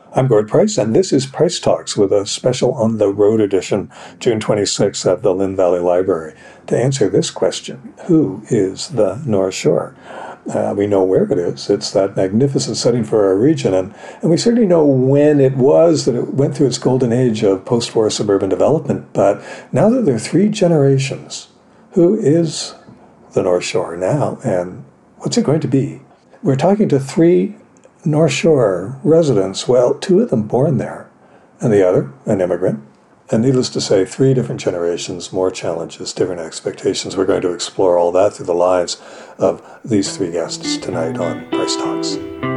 I'm Gord Price, and this is Price Talks with a special on the road edition, June 26th at the Lynn Valley Library. To answer this question, who is the North Shore? We know where it is. It's that magnificent setting for our region, and we certainly know when it was that it went through its golden age of post-war suburban development. But now that there are three generations, who is the North Shore now, and what's it going to be? We're talking to three North Shore residents, well, two of them born there, and the other an immigrant. And needless to say, three different generations, more challenges, different expectations. We're going to explore all that through the lives of these three guests tonight on Price Talks.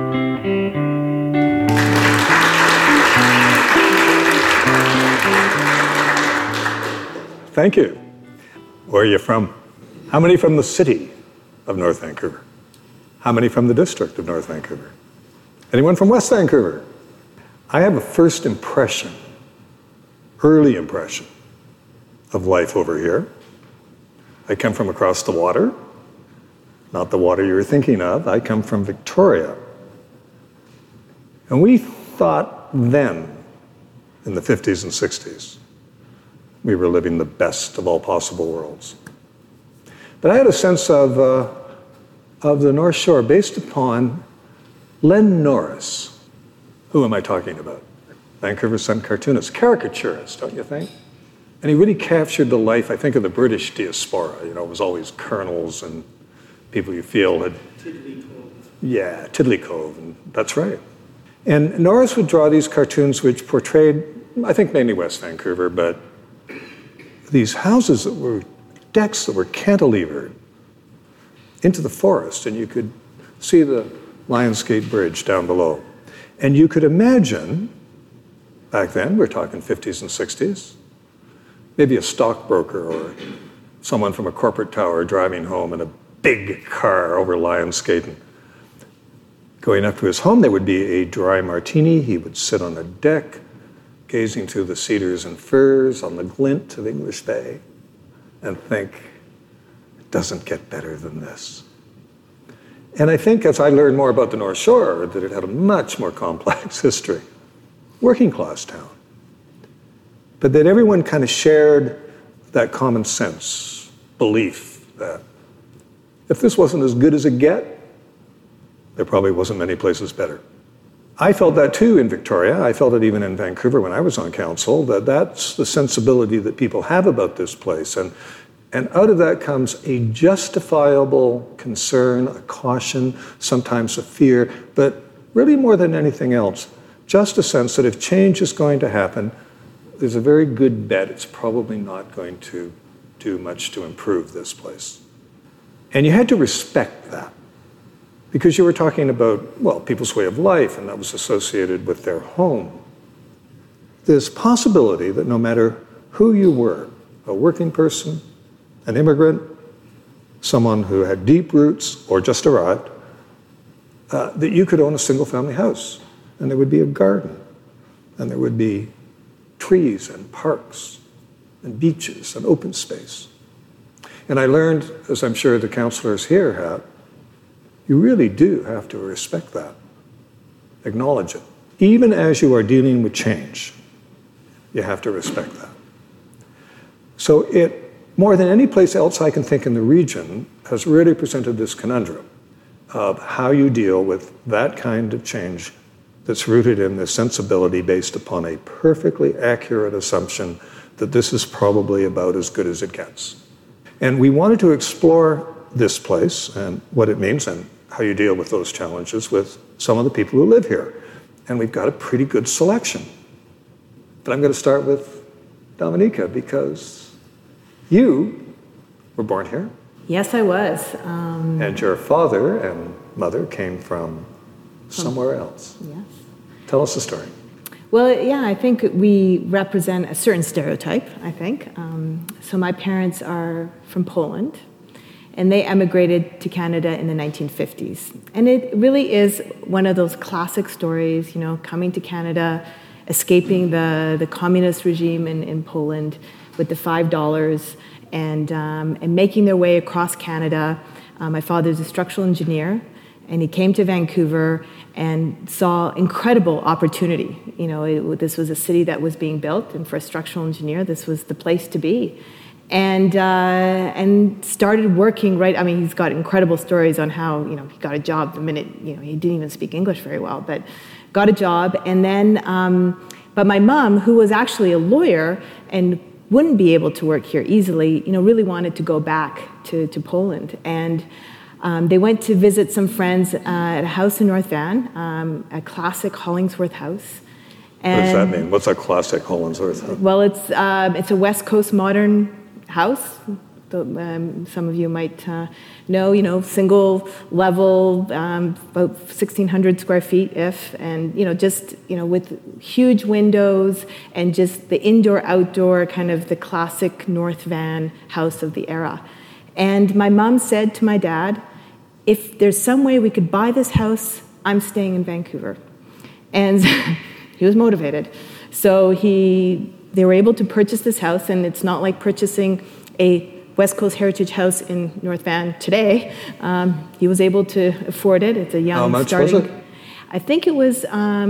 Thank you. Where are you from? How many from the city of North Vancouver? How many from the district of North Vancouver? Anyone from West Vancouver? I have a first impression, early impression, of life over here. I come from across the water, not the water you were thinking of. I come from Victoria. And we thought then, in the 50s and 60s, we were living the best of all possible worlds. But I had a sense of the North Shore based upon Len Norris. Who am I talking about? Vancouver Sun cartoonist, caricaturist, don't you think? And he really captured the life, I think, of the British diaspora. You know, it was always colonels and people you feel had... Tiddly Cove. Yeah, Tiddly Cove, and that's right. And Norris would draw these cartoons which portrayed, I think mainly West Vancouver, but these houses that were decks that were cantilevered into the forest, and you could see the Lionsgate Bridge down below. And you could imagine, back then, we're talking 50s and 60s, maybe a stockbroker or someone from a corporate tower driving home in a big car over Lionsgate. And going up to his home, there would be a dry martini. He would sit on a deck, gazing through the cedars and firs on the glint of English Bay, and think, it doesn't get better than this. And I think as I learned more about the North Shore, that it had a much more complex history. Working class town. But that everyone kind of shared that common sense, belief that if this wasn't as good as it get, there probably wasn't many places better. I felt that too in Victoria. I felt it even in Vancouver when I was on council, that that's the sensibility that people have about this place. And out of that comes a justifiable concern, a caution, sometimes a fear, but really more than anything else, just a sense that if change is going to happen, there's a very good bet it's probably not going to do much to improve this place. And you had to respect that because you were talking about, well, people's way of life, and that was associated with their home. This possibility that no matter who you were, a working person, an immigrant, someone who had deep roots or just arrived, that you could own a single-family house, and there would be a garden, and there would be trees and parks and beaches and open space. And I learned, as I'm sure the councillors here have, you really do have to respect that, acknowledge it. Even as you are dealing with change, you have to respect that. So it, more than any place else I can think in the region, has really presented this conundrum of how you deal with that kind of change that's rooted in the sensibility based upon a perfectly accurate assumption that this is probably about as good as it gets. And we wanted to explore this place and what it means and how you deal with those challenges with some of the people who live here. And we've got a pretty good selection. But I'm going to start with Dominica because you were born here. Yes, I was. And your father and mother came from somewhere else. Yes. Tell us the story. Well, yeah, I think we represent a certain stereotype, I think. So my parents are from Poland, and they emigrated to Canada in the 1950s. And it really is one of those classic stories, you know, coming to Canada, escaping the communist regime in Poland with the $5 and making their way across Canada. My father's a structural engineer, And he came to Vancouver and saw incredible opportunity. This was a city that was being built, and for a structural engineer, this was the place to be. And started working right. I mean, he's got incredible stories on how he got a job the minute he didn't even speak English very well, but got a job. And then, but my mom, who was actually a lawyer and wouldn't be able to work here easily, really wanted to go back to Poland. And they went to visit some friends at a house in North Van, a classic Hollingsworth house. And what does that mean? What's a classic Hollingsworth house? Well, it's a West Coast modern house. Some of you might know, single level, about 1,600 square feet, and just with huge windows and just the indoor-outdoor kind of the classic North Van house of the era. And my mom said to my dad, if there's some way we could buy this house, I'm staying in Vancouver. And he was motivated. So they were able to purchase this house, and it's not like purchasing a West Coast Heritage House in North Van today. He was able to afford it. It's a young How much starting. was it? I think it was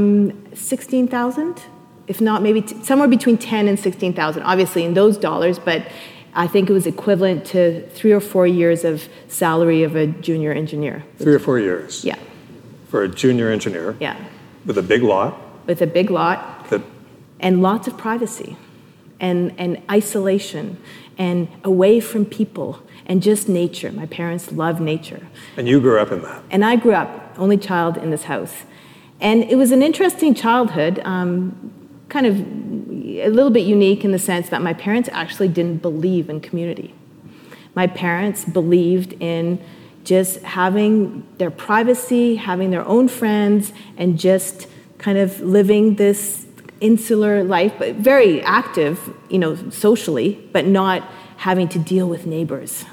16,000, if not maybe somewhere between 10 and 16,000. Obviously in those dollars, but I think it was equivalent to 3 or 4 years of salary of a junior engineer. 3 or 4 years. Yeah. For a junior engineer. Yeah. With a big lot. With a big lot. And lots of privacy and isolation and away from people and just nature. My parents loved nature. And you grew up in that. And I grew up, only child in this house. And it was an interesting childhood, kind of a little bit unique in the sense that my parents actually didn't believe in community. My parents believed in just having their privacy, having their own friends, and just kind of living this insular life, but very active, socially, but not having to deal with neighbors.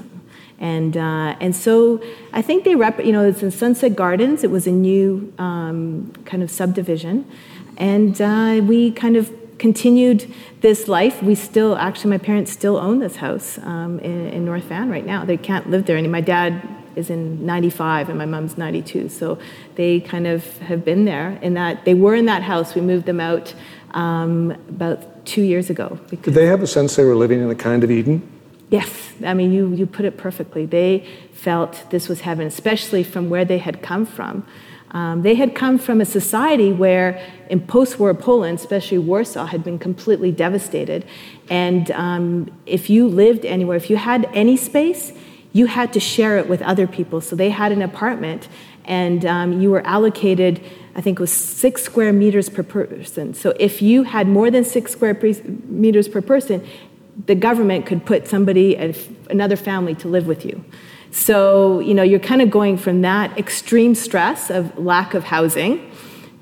And so I think it's in Sunset Gardens. It was a new kind of subdivision. And we kind of continued this life. My parents still own this house in North Van right now. They can't live there anymore. My dad is in 95 and my mom's 92. So they kind of have been there in that. They were in that house. We moved them out about 2 years ago. Did they have a sense they were living in a kind of Eden? Yes. I mean, you put it perfectly. They felt this was heaven, especially from where they had come from. They had come from a society where in post-war Poland, especially Warsaw, had been completely devastated. And if you lived anywhere, if you had any space, you had to share it with other people. So they had an apartment, and you were allocated, I think it was 6 square meters per person. So if you had more than 6 square meters per person, the government could put another family to live with you. So, you're kind of going from that extreme stress of lack of housing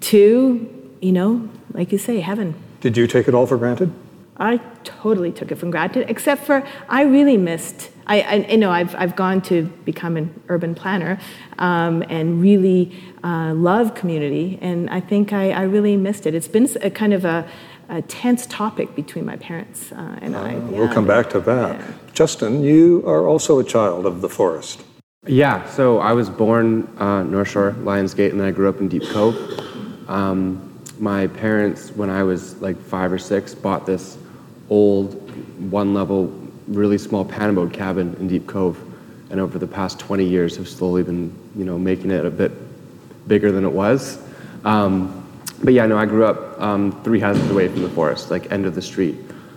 to, like you say, heaven. Did you take it all for granted? I totally took it for granted, except for I really missed. I've gone to become an urban planner and really love community, and I think I really missed it. It's been a kind of a tense topic between my parents and I. We'll come back to that. Yeah. Justin, you are also a child of the forest. Yeah, so I was born North Shore, Lions Gate, and then I grew up in Deep Cove. My parents, when I was like 5 or 6, bought this old, one-level, really small panamode cabin in Deep Cove, and over the past 20 years have slowly been, making it a bit bigger than it was. But yeah, no, I grew up 3 houses away from the forest, like end of the street.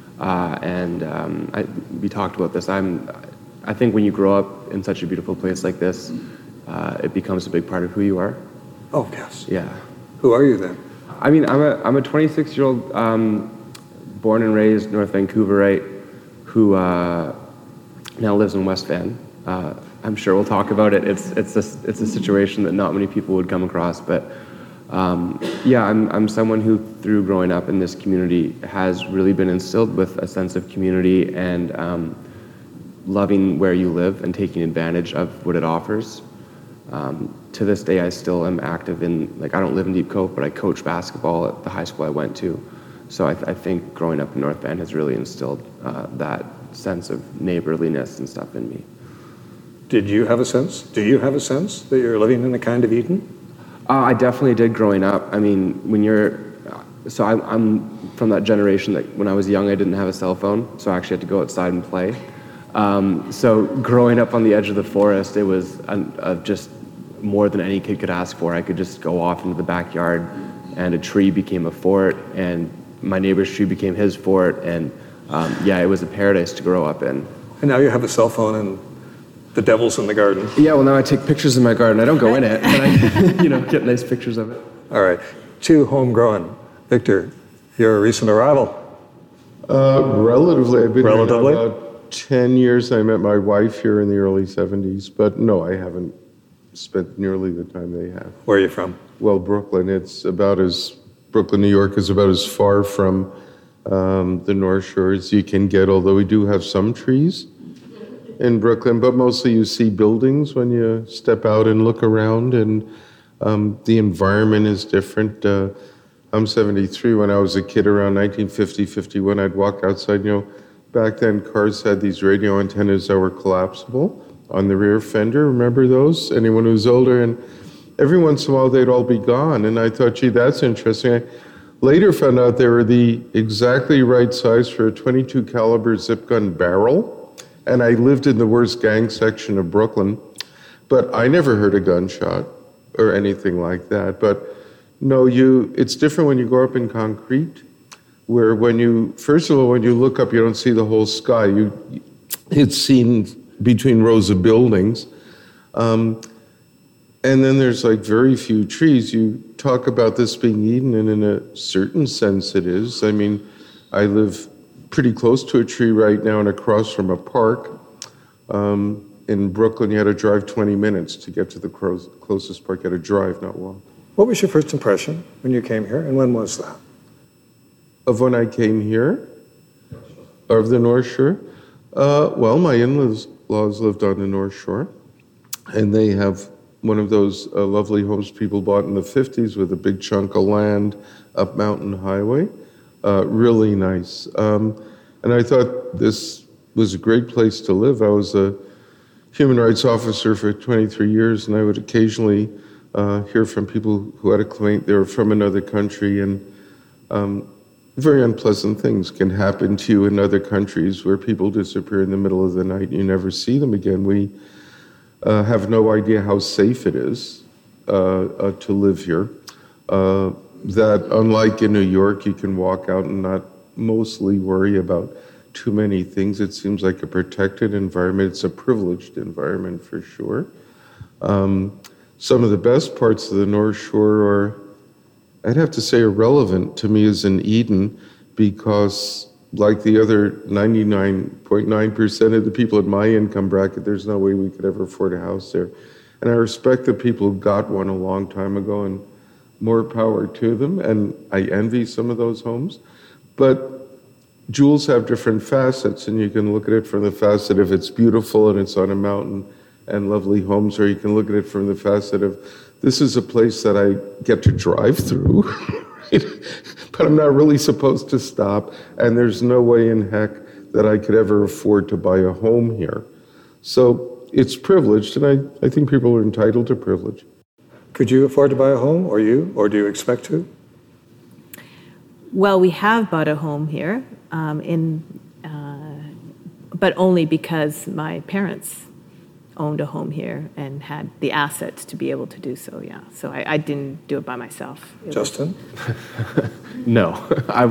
We talked about this. I think when you grow up in such a beautiful place like this, it becomes a big part of who you are. Oh, yes. Yeah. Who are you then? I mean, I'm a 26-year-old born and raised North Vancouverite who now lives in West Van. I'm sure we'll talk about it. It's a situation that not many people would come across, but yeah, I'm someone who, through growing up in this community, has really been instilled with a sense of community and loving where you live and taking advantage of what it offers. To this day, I still am active in, I don't live in Deep Cove, but I coach basketball at the high school I went to. So I think growing up in North Van has really instilled that sense of neighborliness and stuff in me. Did you have a sense? Do you have a sense that you're living in a kind of Eden? I definitely did growing up. I mean, when you're, so I'm from that generation that when I was young, I didn't have a cell phone, so I actually had to go outside and play. So growing up on the edge of the forest, it was just more than any kid could ask for. I could just go off into the backyard, and a tree became a fort, and my neighbor's tree became his fort, and yeah, it was a paradise to grow up in. And now you have a cell phone and the devil's in the garden. Yeah, well, now I take pictures in my garden. I don't go in it, but I get nice pictures of it. All right, 2 homegrown. Victor, you're a recent arrival. Relatively. I've been Relatively? here about 10 years. I met my wife here in the early 70s, but no, I haven't spent nearly the time they have. Where are you from? Well, Brooklyn, Brooklyn, New York is about as far from the North Shore as you can get, although we do have some trees in Brooklyn, but mostly you see buildings when you step out and look around, and the environment is different. I'm 73. When I was a kid around 1950, 51, I'd walk outside. Back then cars had these radio antennas that were collapsible on the rear fender. Remember those? Anyone who's older? And every once in a while they'd all be gone. And I thought, gee, that's interesting. I later found out they were the exactly right size for a 22 caliber zip gun barrel. And I lived in the worst gang section of Brooklyn, but I never heard a gunshot or anything like that. But no, it's different when you grow up in concrete, where first of all, when you look up, you don't see the whole sky. It's seen between rows of buildings. And then there's like very few trees. You talk about this being Eden, and in a certain sense it is. I mean, I live pretty close to a tree right now and across from a park. In Brooklyn, you had to drive 20 minutes to get to the closest park. You had to drive, not walk. What was your first impression when you came here, and when was that? Of when I came here? Of the North Shore? Well, my in-laws lived on the North Shore, and they have one of those lovely homes people bought in the 50s with a big chunk of land up Mountain Highway. Really nice. And I thought this was a great place to live. I was a human rights officer for 23 years, and I would occasionally hear from people who had a complaint they were from another country, and very unpleasant things can happen to you in other countries where people disappear in the middle of the night and you never see them again. We have no idea how safe it is to live here. That unlike in New York, you can walk out and not mostly worry about too many things. It seems like a protected environment. It's a privileged environment for sure. Some of the best parts of the North Shore are, I'd have to say, irrelevant to me as an Eden, because like the other 99.9% of the people in my income bracket, there's no way we could ever afford a house there. And I respect the people who got one a long time ago, and more power to them, and I envy some of those homes. But jewels have different facets, and you can look at it from the facet of it's beautiful and it's on a mountain and lovely homes, or you can look at it from the facet of this is a place that I get to drive through, right? But I'm not really supposed to stop, and there's no way in heck that I could ever afford to buy a home here. So it's privileged, and I think people are entitled to privilege. Could you afford to buy a home, or do you expect to? Well, we have bought a home here, but only because my parents owned a home here and had the assets to be able to do so, yeah. So I didn't do it by myself. Justin? No. I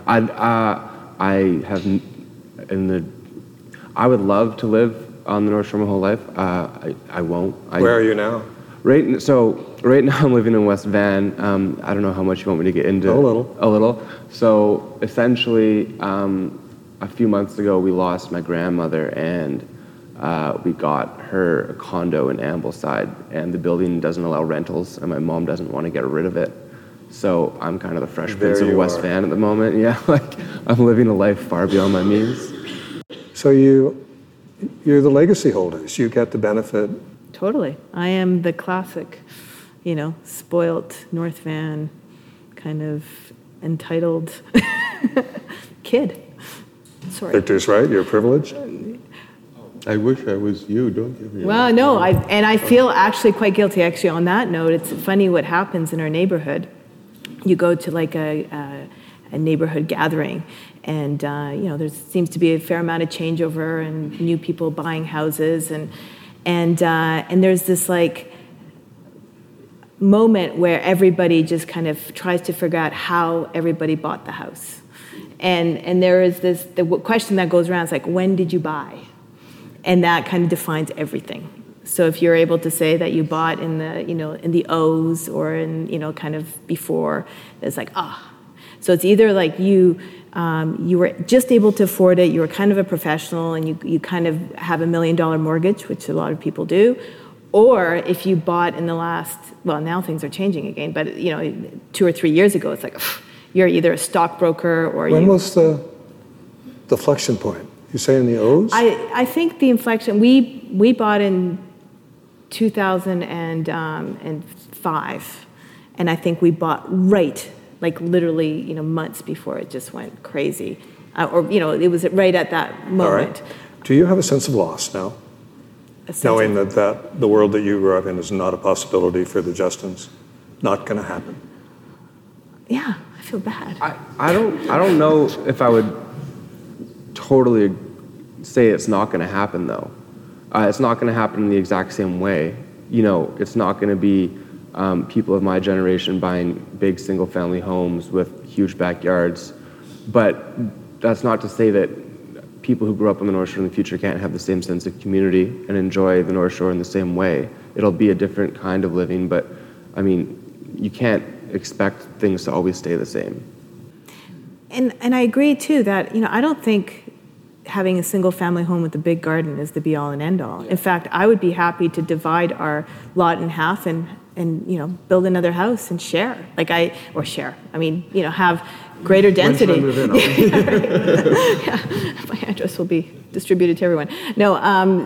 would love to live on the North Shore my whole life. I won't. Where are you now? Right now I'm living in West Van. I don't know how much you want me to get into. A little. So essentially, a few months ago, we lost my grandmother, and we got her a condo in Ambleside, and the building doesn't allow rentals, and my mom doesn't want to get rid of it. So I'm kind of the Fresh Prince of West Van at the moment. Yeah, like I'm living a life far beyond my means. So you're the legacy holders. You get the benefit. Totally. I am the classic, spoilt North Van, kind of entitled kid. Sorry. Victor's right, you're privileged. I wish I was you. Don't give me. Well, no, I feel actually quite guilty. Actually, on that note, it's funny what happens in our neighborhood. You go to like a neighborhood gathering, and there seems to be a fair amount of changeover and new people buying houses, and there's this like moment where everybody just kind of tries to figure out how everybody bought the house, and there is the question that goes around. It's like, when did you buy? And that kind of defines everything. So if you're able to say that you bought in the O's or in kind of before, it's like So it's either like you were just able to afford it, you were kind of a professional, and you kind of have $1 million mortgage, which a lot of people do, or if you bought in the last, well, now things are changing again, but 2 or 3 years ago, it's like you're either a stockbroker or When was the deflection point? You say in the O's? I think the inflection, we bought in 2005, and I think we bought right, like literally, months before it just went crazy. It was right at that moment. All right. Do you have a sense of loss now? Knowing that the world that you grew up in is not a possibility for the Justins? Not going to happen? Yeah, I feel bad. I don't know if I would totally say it's not going to happen, though. It's not going to happen in the exact same way. It's not going to be people of my generation buying big single-family homes with huge backyards. But that's not to say that people who grew up on the North Shore in the future can't have the same sense of community and enjoy the North Shore in the same way. It'll be a different kind of living, but, you can't expect things to always stay the same. And I agree, too, that, I don't think having a single-family home with a big garden is the be-all and end-all. In fact, I would be happy to divide our lot in half and build another house and share. Have greater density. When should I move in? Yeah, my address will be distributed to everyone. No,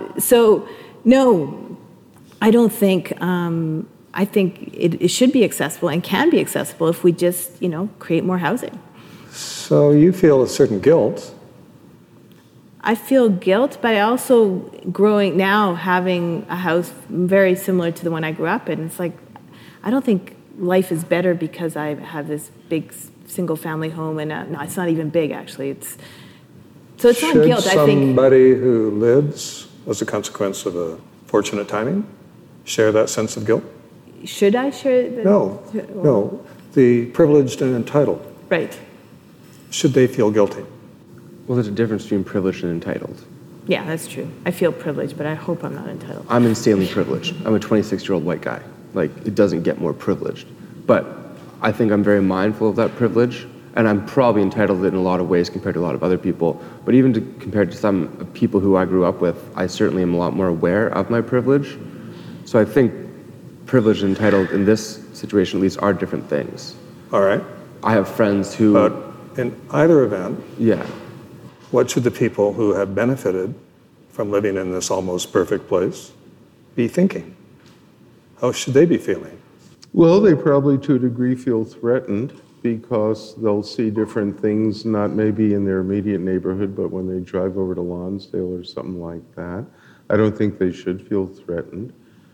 I don't think. I think it should be accessible and can be accessible if we just create more housing. So you feel a certain guilt. I feel guilt, but I also, having a house very similar to the one I grew up in, it's like, I don't think life is better because I have this big single-family home, and no, it's not even big, actually. It's not guilt, I think. Should somebody who lives as a consequence of a fortunate timing share that sense of guilt? Should I share? No. The privileged and entitled. Right. Should they feel guilty? Well, there's a difference between privileged and entitled. Yeah, that's true. I feel privileged, but I hope I'm not entitled. I'm insanely privileged. I'm a 26-year-old white guy. It doesn't get more privileged. But I think I'm very mindful of that privilege, and I'm probably entitled in a lot of ways compared to a lot of other people. But even compared to some people who I grew up with, I certainly am a lot more aware of my privilege. So I think privileged and entitled in this situation at least are different things. All right. I have friends who... But in either event, yeah. What should the people who have benefited from living in this almost perfect place be thinking? How should they be feeling? Well, they probably to a degree feel threatened because they'll see different things, not maybe in their immediate neighborhood, but when they drive over to Lonsdale or something like that. I don't think they should feel threatened.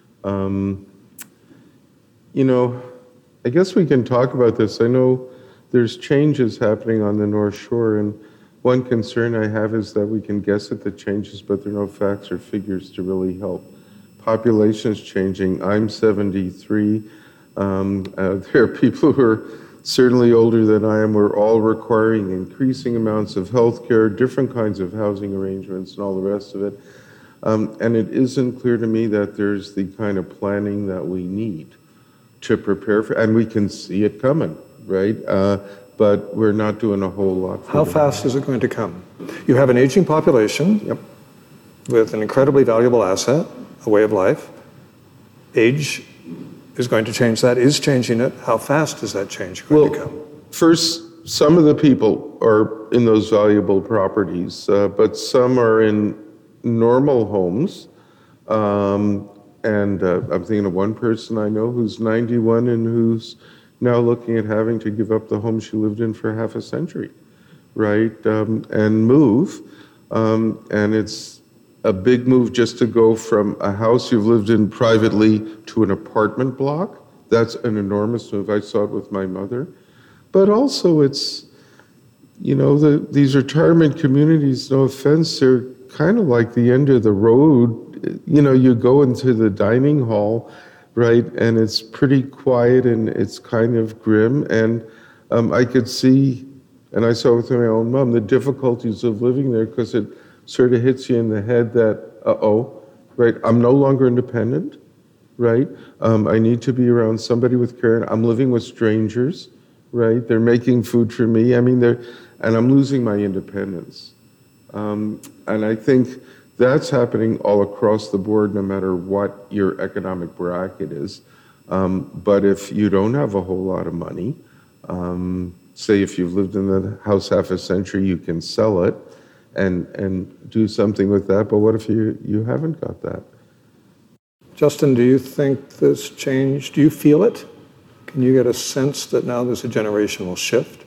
I guess we can talk about this. I know there's changes happening on the North Shore, and one concern I have is that we can guess at the changes, but there are no facts or figures to really help. Population is changing. I'm 73. There are people who are certainly older than I am. We're all requiring increasing amounts of health care, different kinds of housing arrangements, and all the rest of it. And it isn't clear to me that there's the kind of planning that we need to prepare for, and we can see it coming, right? But we're not doing a whole lot. How fast is it going to come? You have an aging population. Yep. With an incredibly valuable asset, a way of life. Age is going to change that, is changing it. How fast is that change going to come? First, some of the people are in those valuable properties, but some are in normal homes. And I'm thinking of one person I know who's 91 and who's now looking at having to give up the home she lived in for half a century, right? And move. And it's a big move just to go from a house you've lived in privately to an apartment block. That's an enormous move. I saw it with my mother. But also it's, these retirement communities, no offense, they're kind of like the end of the road. You go into the dining hall, right, and it's pretty quiet and it's kind of grim. And I could see, and I saw with my own mom, the difficulties of living there because it sort of hits you in the head that, right, I'm no longer independent, right? I need to be around somebody with care. And I'm living with strangers, right? They're making food for me. And I'm losing my independence. And I think that's happening all across the board, no matter what your economic bracket is. But if you don't have a whole lot of money, say if you've lived in the house half a century, you can sell it and do something with that. But what if you haven't got that? Justin, do you think this change, do you feel it? Can you get a sense that now there's a generational shift?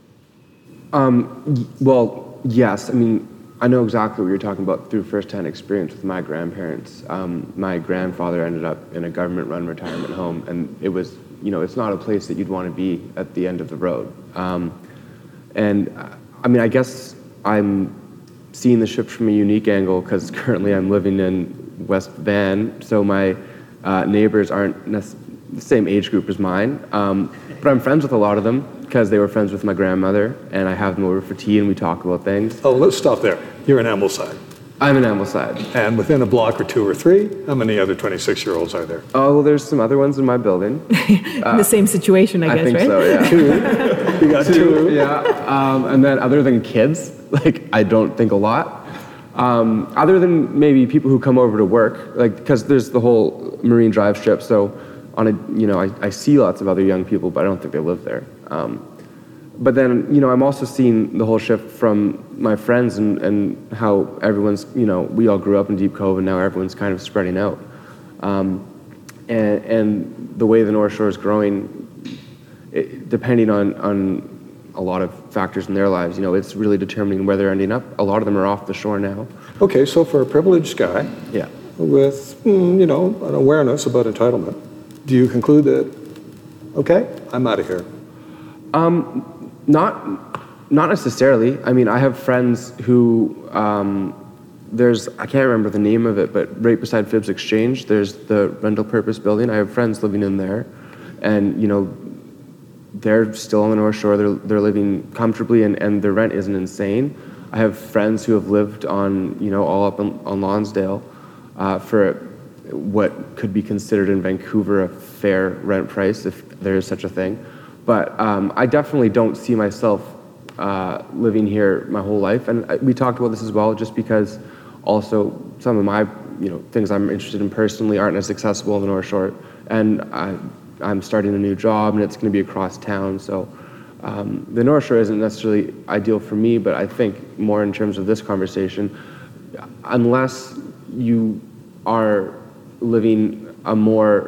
Well, yes. I mean, I know exactly what you're talking about through firsthand experience with my grandparents. My grandfather ended up in a government-run retirement home, and it was, it's not a place that you'd want to be at the end of the road. And I mean, I guess I'm seeing the shift from a unique angle because currently I'm living in West Van, so my neighbors aren't the same age group as mine, but I'm friends with a lot of them because they were friends with my grandmother, and I have them over for tea and we talk about things. Oh, let's stop there. You're in Ambleside. I'm in Ambleside. And within a block or two or three, how many other 26-year-olds are there? Oh, well, there's some other ones in my building. In the same situation, I guess, think right? so, yeah. You got two? Yeah, and then other than kids, I don't think a lot. Other than maybe people who come over to work, because there's the whole Marine Drive strip, so I see lots of other young people, but I don't think they live there. But then, I'm also seeing the whole shift from my friends and how everyone's, we all grew up in Deep Cove and now everyone's kind of spreading out. And the way the North Shore is growing, depending on a lot of factors in their lives, it's really determining where they're ending up. A lot of them are off the shore now. Okay, so for a privileged guy Yeah. with, an awareness about entitlement, do you conclude that, okay, I'm out of here? Not necessarily. I mean, I have friends who, I can't remember the name of it, but right beside Phibbs Exchange, there's the rental purpose building. I have friends living in there, and, they're still on the North Shore. They're living comfortably, and their rent isn't insane. I have friends who have lived on, all up on Lonsdale for what could be considered in Vancouver a fair rent price, if there is such a thing. But I definitely don't see myself living here my whole life. And we talked about this as well, just because also some of my things I'm interested in personally aren't as accessible on the North Shore. And I'm starting a new job, and it's going to be across town. So the North Shore isn't necessarily ideal for me, but I think more in terms of this conversation, unless you are living a more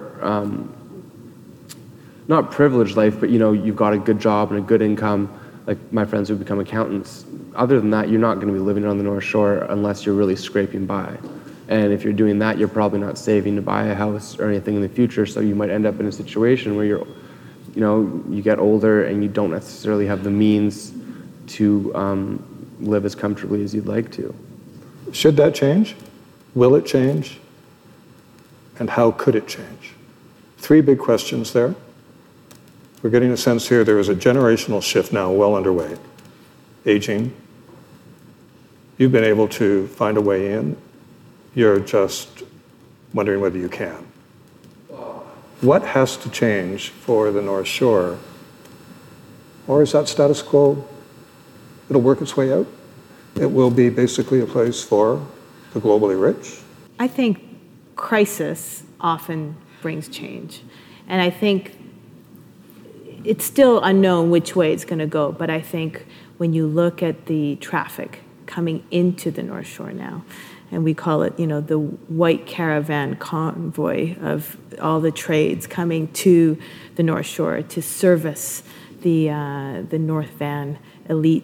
not privileged life, but you've got a good job and a good income, like my friends who become accountants. Other than that, you're not going to be living on the North Shore unless you're really scraping by. And if you're doing that, you're probably not saving to buy a house or anything in the future, so you might end up in a situation where you get older and you don't necessarily have the means to live as comfortably as you'd like to. Should that change? Will it change? And how could it change? 3 big questions there. We're getting a sense here there is a generational shift now well underway. Aging. You've been able to find a way in. You're just wondering whether you can. What has to change for the North Shore? Or is that status quo? It'll work its way out? It will be basically a place for the globally rich? I think crisis often brings change. And I think it's still unknown which way it's going to go, but I think when you look at the traffic coming into the North Shore now, and we call it, the white caravan convoy of all the trades coming to the North Shore to service the North Van elite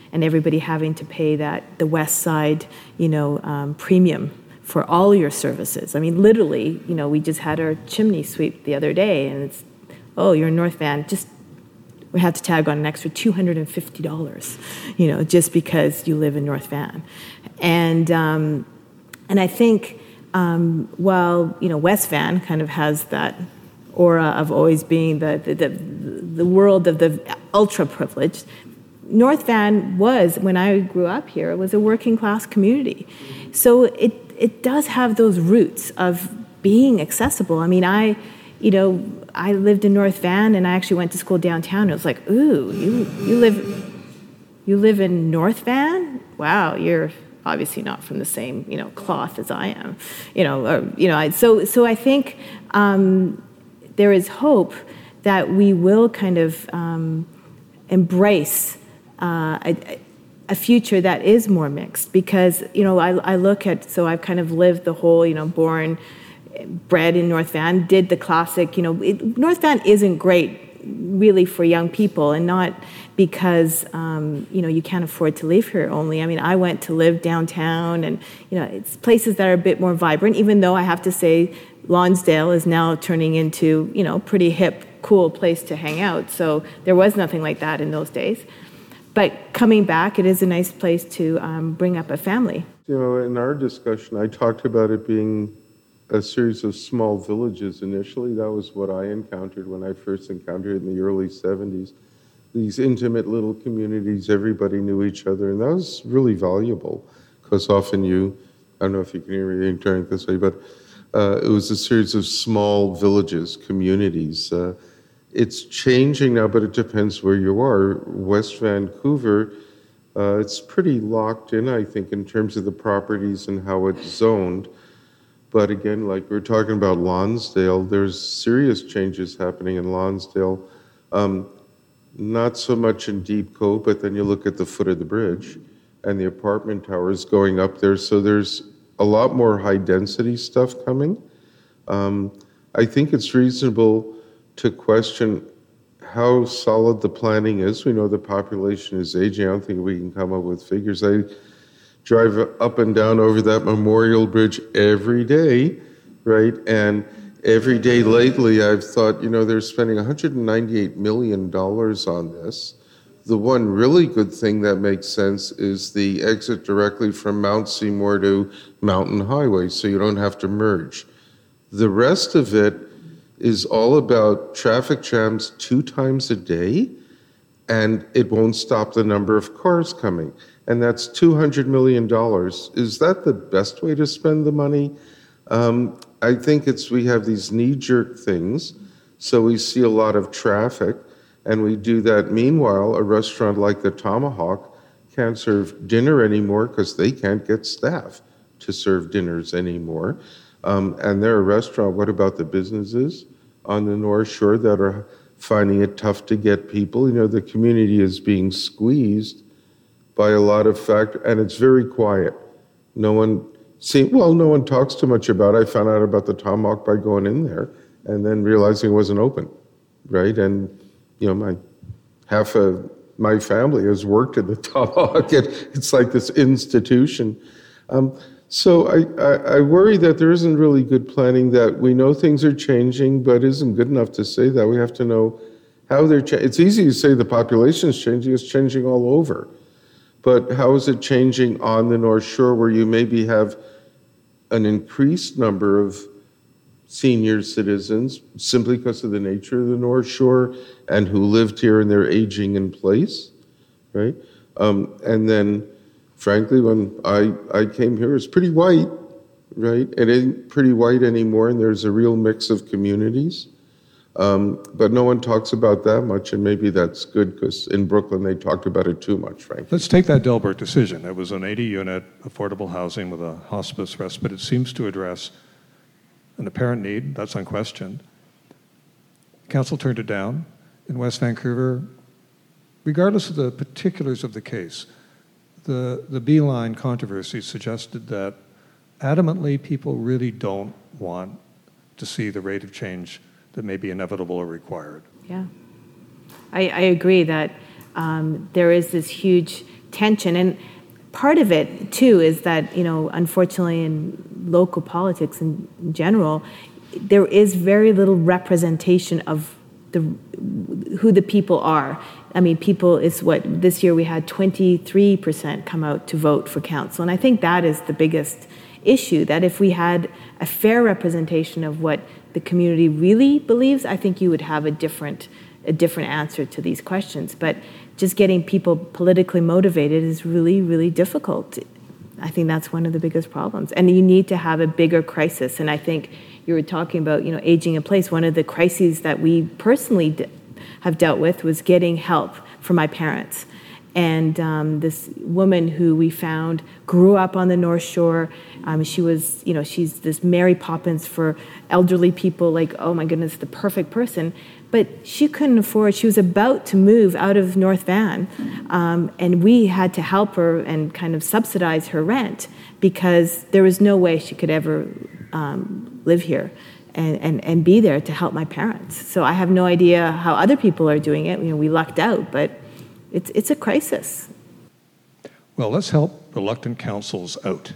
and everybody having to pay the West Side, premium for all your services. I mean, literally, we just had our chimney sweep the other day, and it's, oh, you're in North Van, we had to tag on an extra $250, just because you live in North Van. And I think, while, West Van kind of has that aura of always being the world of the ultra-privileged, North Van was, when I grew up here, it was a working class community. So it does have those roots of being accessible. I mean, I lived in North Van, and I actually went to school downtown. It was like, ooh, you live in North Van? Wow, you're obviously not from the same cloth as I am. So I think there is hope that we will kind of embrace a future that is more mixed, because I look at, so I've kind of lived the whole bred in North Van, did the classic, North Van isn't great really for young people, and not because, you can't afford to live here only. I mean, I went to live downtown, and, it's places that are a bit more vibrant, even though I have to say Lonsdale is now turning into, pretty hip, cool place to hang out. So there was nothing like that in those days. But coming back, it is a nice place to bring up a family. In our discussion, I talked about it being a series of small villages initially. That was what I encountered when I first encountered it in the early 70s. These intimate little communities, everybody knew each other, and that was really valuable, because often I don't know if you can hear me during this way, but it was a series of small villages, communities. It's changing now, but it depends where you are. West Vancouver, it's pretty locked in, I think, in terms of the properties and how it's zoned. But again, like we're talking about Lonsdale, there's serious changes happening in Lonsdale. Not so much in Deep Cove, but then you look at the foot of the bridge and the apartment towers going up there. So there's a lot more high density stuff coming. I think it's reasonable to question how solid the planning is. We know the population is aging. I don't think we can come up with figures. I drive up and down over that Memorial Bridge every day, right? And every day lately, I've thought, they're spending $198 million on this. The one really good thing that makes sense is the exit directly from Mount Seymour to Mountain Highway, so you don't have to merge. The rest of it is all about traffic jams 2 times a day, and it won't stop the number of cars coming. And that's $200 million. Is that the best way to spend the money? I think we have these knee-jerk things, so we see a lot of traffic, and we do that. Meanwhile, a restaurant like the Tomahawk can't serve dinner anymore because they can't get staff to serve dinners anymore. And they're a restaurant. What about the businesses on the North Shore that are finding it tough to get people? The community is being squeezed by a lot of factors, and it's very quiet. No one talks too much about it. I found out about the Tomahawk by going in there and then realizing it wasn't open, right? And, half of my family has worked at the Tomahawk. It's like this institution. So I worry that there isn't really good planning, that we know things are changing, but isn't good enough to say that. We have to know how they're changing. It's easy to say the population is changing. It's changing all over. But how is it changing on the North Shore, where you maybe have an increased number of senior citizens simply because of the nature of the North Shore and who lived here and they're aging in place, right? And then, frankly, when I came here, it's pretty white, right? It ain't pretty white anymore, and there's a real mix of communities. But no one talks about that much, and maybe that's good, because in Brooklyn they talked about it too much, frankly. Let's take that Delbert decision. It was an 80-unit affordable housing with a hospice respite. It seems to address an apparent need, that's unquestioned. Council turned it down. In West Vancouver, regardless of the particulars of the case, the Beeline controversy suggested that adamantly people really don't want to see the rate of change that may be inevitable or required. Yeah. I agree that there is this huge tension. And part of it, too, is that, unfortunately in local politics in general, there is very little representation of who the people are. I mean, this year we had 23% come out to vote for council. And I think that is the biggest issue, that if we had a fair representation of what the community really believes, I think you would have a different answer to these questions. But just getting people politically motivated is really, really difficult. I think that's one of the biggest problems. And you need to have a bigger crisis. And I think you were talking about, aging in place. One of the crises that we personally have dealt with was getting help for my parents. And this woman who we found grew up on the North Shore. She was, she's this Mary Poppins for elderly people, like, oh my goodness, the perfect person. But she couldn't afford, she was about to move out of North Van, and we had to help her and kind of subsidize her rent because there was no way she could ever live here and be there to help my parents. So I have no idea how other people are doing it. We lucked out, but it's a crisis. Well, let's help reluctant councils out.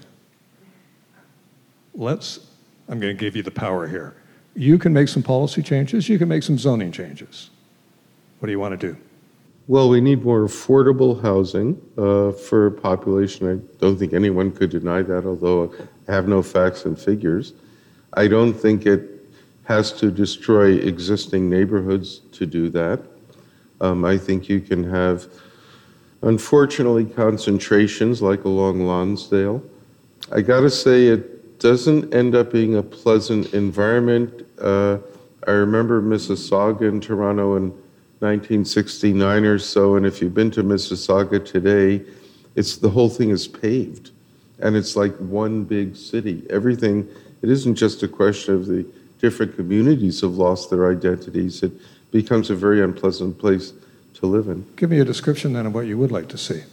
I'm going to give you the power here. You can make some policy changes. You can make some zoning changes. What do you want to do? Well, we need more affordable housing for a population. I don't think anyone could deny that, although I have no facts and figures. I don't think it has to destroy existing neighborhoods to do that. I think you can have, unfortunately, concentrations like along Lonsdale. I got to say, it doesn't end up being a pleasant environment. I remember Mississauga in Toronto in 1969 or so, and if you've been to Mississauga today, the whole thing is paved, and it's like one big city. Everything, it isn't just a question of the different communities have lost their identities. It becomes a very unpleasant place to live in. Give me a description then of what you would like to see.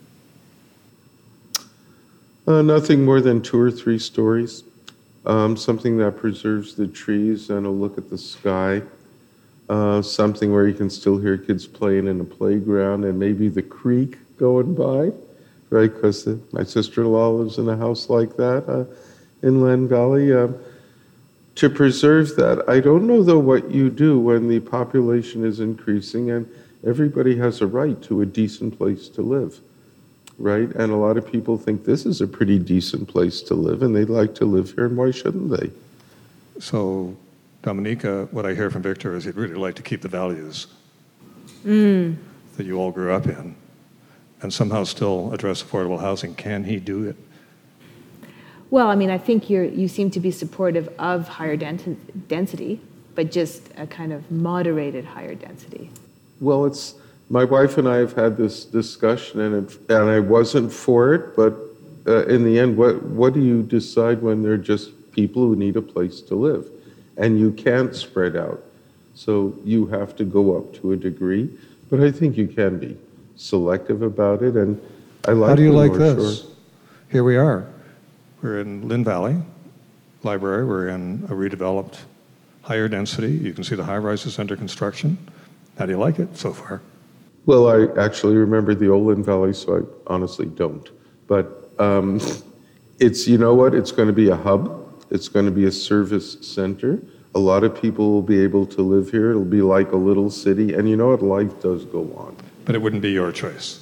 Nothing more than 2 or 3 stories. Something that preserves the trees and a look at the sky. Something where you can still hear kids playing in a playground and maybe the creek going by, right? Because my sister-in-law lives in a house like that in Len Valley. To preserve that, I don't know, though, what you do when the population is increasing and everybody has a right to a decent place to live, right? And a lot of people think this is a pretty decent place to live and they'd like to live here, and why shouldn't they? So, Dominica, what I hear from Victor is he'd really like to keep the values that you all grew up in and somehow still address affordable housing. Can he do it? Well, I mean, I think you seem to be supportive of higher density, but just a kind of moderated higher density. Well, my wife and I have had this discussion, and I wasn't for it, but in the end, what do you decide when they're just people who need a place to live? And you can't spread out. So you have to go up to a degree, but I think you can be selective about it, and I like. How do you like North this? Shore. Here we are. We're in Lynn Valley Library. We're in a redeveloped higher density. You can see the high-rises under construction. How do you like it so far? Well, I actually remember the old Lynn Valley, so I honestly don't. But it's, you know what, it's going to be a hub. It's going to be a service center. A lot of people will be able to live here. It'll be like a little city. And you know what, life does go on. But it wouldn't be your choice.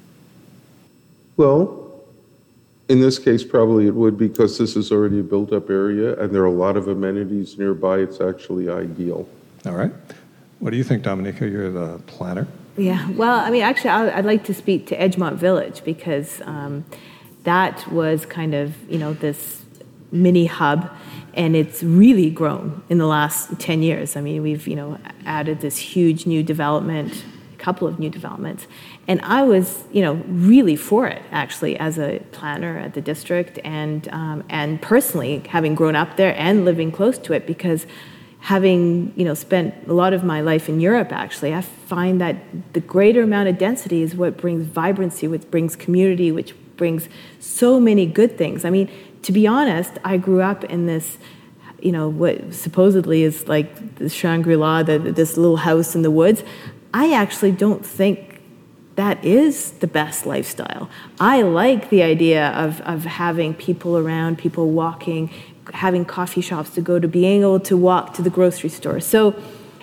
Well, in this case, probably it would, because this is already a built-up area and there are a lot of amenities nearby. It's actually ideal. All right. What do you think, Dominica? You're the planner. Yeah, well, I mean, actually, I'd like to speak to Edgemont Village because that was kind of, this mini hub, and it's really grown in the last 10 years. I mean, we've, added this huge new development, a couple of new developments, and I was, really for it, actually, as a planner at the district and personally having grown up there and living close to it, because having spent a lot of my life in Europe, actually, I find that the greater amount of density is what brings vibrancy, which brings community, which brings so many good things. I mean, to be honest, I grew up in this, what supposedly is like the Shangri-La, this little house in the woods. I actually don't think that is the best lifestyle. I like the idea of having people around, people walking, having coffee shops to go to, being able to walk to the grocery store. So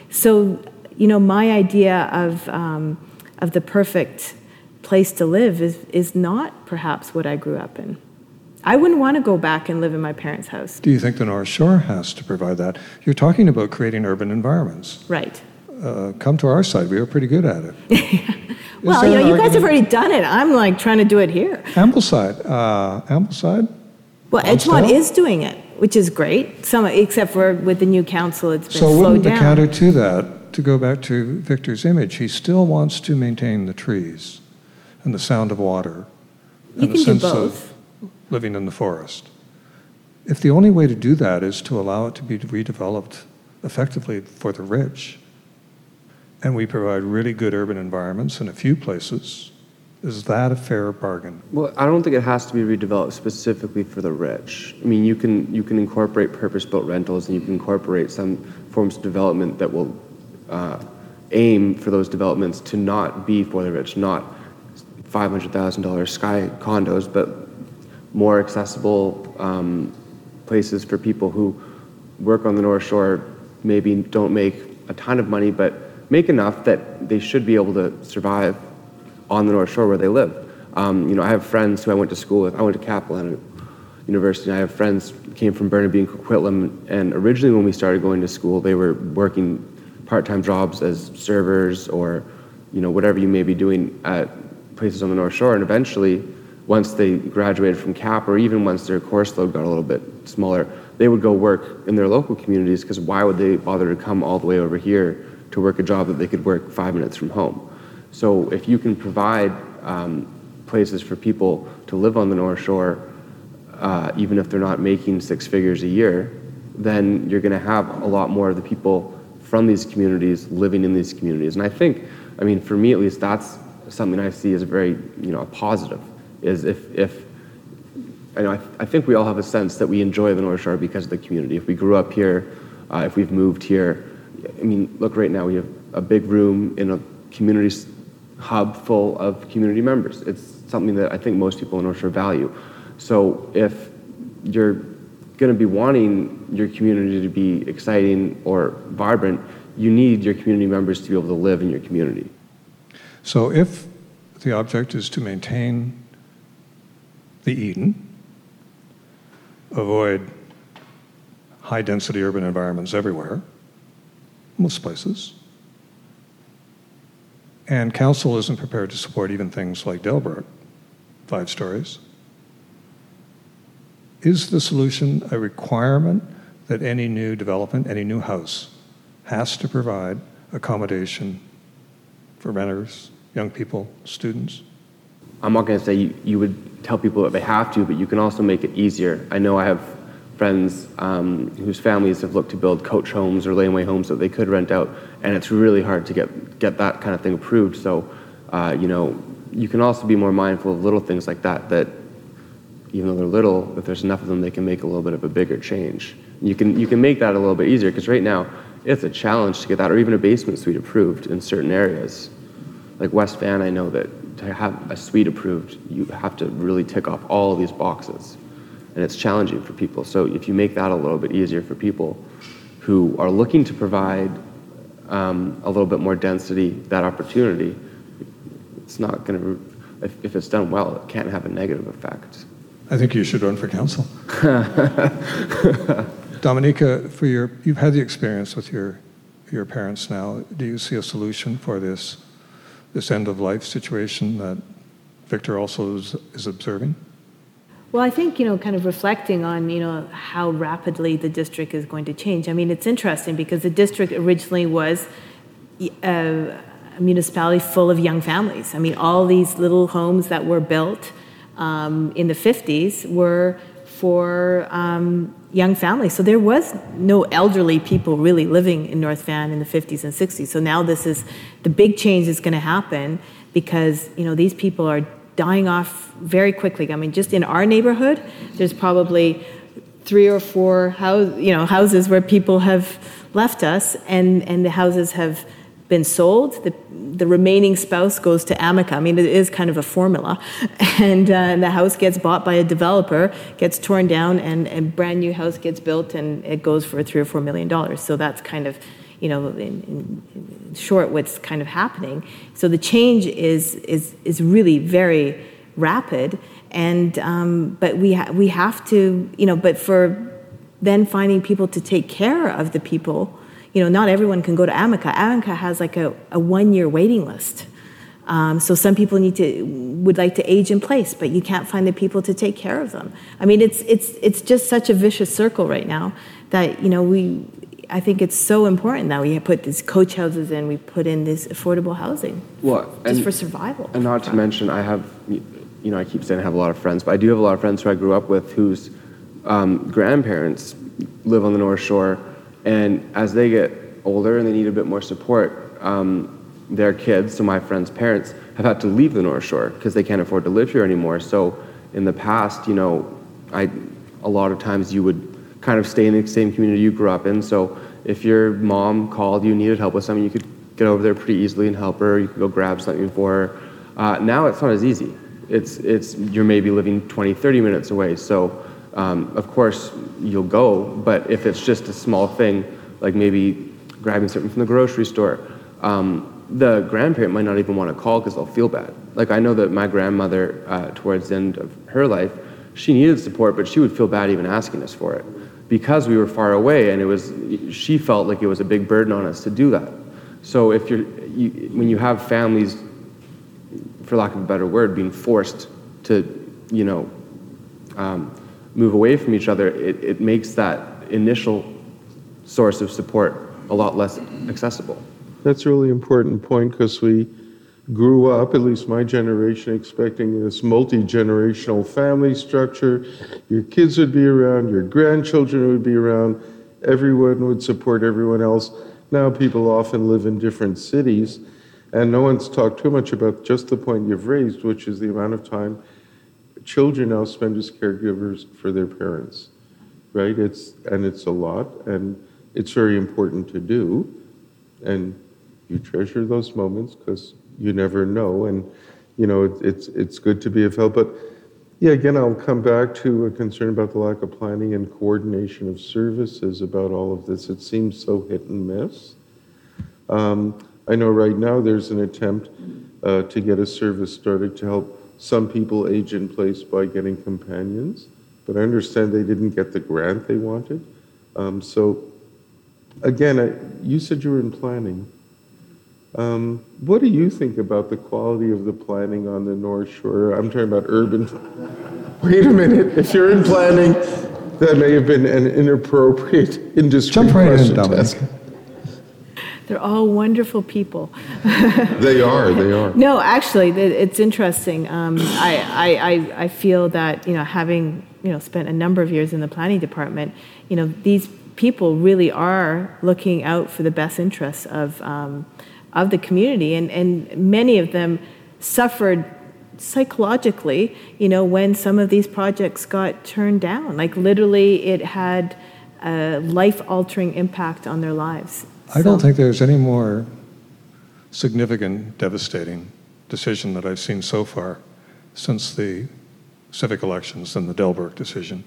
my idea of the perfect place to live is not perhaps what I grew up in. I wouldn't want to go back and live in my parents' house. Do you think the North Shore has to provide that? You're talking about creating urban environments. Right. Come to our side. We are pretty good at it. Well, you guys have already done it. I'm like trying to do it here. Ambleside. Well, Edgemont is doing it, which is great. Except for with the new council, it's been so slowed wouldn't the down. counter to that, to go back to Victor's image, he still wants to maintain the trees and the sound of water You and the can do sense both. of living in the forest. If the only way to do that is to allow it to be redeveloped effectively for the rich, and we provide really good urban environments in a few places, is that a fair bargain? Well, I don't think it has to be redeveloped specifically for the rich. I mean, you can incorporate purpose-built rentals, and you can incorporate some forms of development that will aim for those developments to not be for the rich, not $500,000 sky condos, but more accessible places for people who work on the North Shore, maybe don't make a ton of money, but make enough that they should be able to survive on the North Shore where they live. I have friends who I went to school with. I went to Capilano University, and I have friends who came from Burnaby and Coquitlam, and originally when we started going to school, they were working part-time jobs as servers or, whatever you may be doing at places on the North Shore, and eventually, once they graduated from Cap, or even once their course load got a little bit smaller, they would go work in their local communities, because why would they bother to come all the way over here to work a job that they could work 5 minutes from home? So if you can provide places for people to live on the North Shore, even if they're not making 6 figures a year, then you're going to have a lot more of the people from these communities living in these communities. And I think, for me at least, that's something I see as very, a positive, is if I think we all have a sense that we enjoy the North Shore because of the community. If we grew up here, if we've moved here, look, right now we have a big room in a community hub full of community members. It's something that I think most people in North Shore value. So if you're going to be wanting your community to be exciting or vibrant, you need your community members to be able to live in your community. So if the object is to maintain the Eden, avoid high-density urban environments everywhere, most places, and council isn't prepared to support even things like Delbert, 5 stories, is the solution a requirement that any new development, any new house, has to provide accommodation for renters, young people, students? I'm not going to say you would tell people that they have to, but you can also make it easier. I know I have friends whose families have looked to build coach homes or laneway homes that they could rent out, and it's really hard to get that kind of thing approved. So, you can also be more mindful of little things like that even though they're little, if there's enough of them, they can make a little bit of a bigger change. You can make that a little bit easier, because right now, it's a challenge to get that, or even a basement suite approved in certain areas. Like West Van, I know that to have a suite approved, you have to really tick off all of these boxes. And it's challenging for people. So if you make that a little bit easier for people who are looking to provide a little bit more density, that opportunity, it's not going to, if it's done well, it can't have a negative effect. I think you should run for council. Dominica, you've had the experience with your parents now. Do you see a solution for this end-of-life situation that Victor also is observing? Well, I think, kind of reflecting on, how rapidly the district is going to change. It's interesting because the district originally was a municipality full of young families. All these little homes that were built in the 50s were for young families. So there was no elderly people really living in North Van in the 50s and 60s. So now the big change is going to happen because, these people are dying off very quickly. Just in our neighborhood, there's probably 3 or 4 houses where people have left us, and the houses have been sold, the remaining spouse goes to Amica. I mean, it is kind of a formula. And the house gets bought by a developer, gets torn down, and a brand new house gets built, and it goes for $3 or $4 million. So that's kind of, in short, what's kind of happening. So the change is really very rapid, and but we have to, but for then finding people to take care of the people, not everyone can go to Amica. Amica has like a 1-year waiting list. So some people would like to age in place, but you can't find the people to take care of them. I mean, it's just such a vicious circle right now that, I think it's so important that we put these coach houses in, we put in this affordable housing just for survival. And not to mention, I have, I keep saying I have a lot of friends, but I do have a lot of friends who I grew up with whose grandparents live on the North Shore, and as they get older and they need a bit more support, their kids, so my friends' parents, have had to leave the North Shore because they can't afford to live here anymore. So in the past, a lot of times you would kind of stay in the same community you grew up in. So if your mom called you, needed help with something, you could get over there pretty easily and help her. You could go grab something for her. Now it's not as easy. You're maybe living 20, 30 minutes away. So of course you'll go, but if it's just a small thing, like maybe grabbing something from the grocery store, the grandparent might not even want to call because they'll feel bad. Like I know that my grandmother, towards the end of her life, she needed support, but she would feel bad even asking us for it because we were far away, and she felt like it was a big burden on us to do that. So if when you have families, for lack of a better word, being forced to, move away from each other, it makes that initial source of support a lot less accessible. That's a really important point because we grew up, at least my generation, expecting this multi-generational family structure. Your kids would be around, your grandchildren would be around, everyone would support everyone else. Now people often live in different cities, and no one's talked too much about just the point you've raised, which is the amount of time children now spend as caregivers for their parents, right? It's a lot, and it's very important to do, and you treasure those moments because you never know, and it's good to be of help. But yeah, again, I'll come back to a concern about the lack of planning and coordination of services about all of this. It seems so hit and miss. I know right now there's an attempt to get a service started to help some people age in place by getting companions, but I understand they didn't get the grant they wanted. So again, you said you were in planning. What do you think about the quality of the planning on the North Shore? I'm talking about urban. Wait a minute. If you're in planning, that may have been an inappropriate industry Jump right question in, to ask. They're all wonderful people. They are. No, actually, it's interesting. I feel that, having, spent a number of years in the planning department, these people really are looking out for the best interests of the community, and many of them suffered psychologically, when some of these projects got turned down. Like literally, it had a life-altering impact on their lives. I don't think there's any more significant, devastating decision that I've seen so far since the civic elections than the Delberg decision.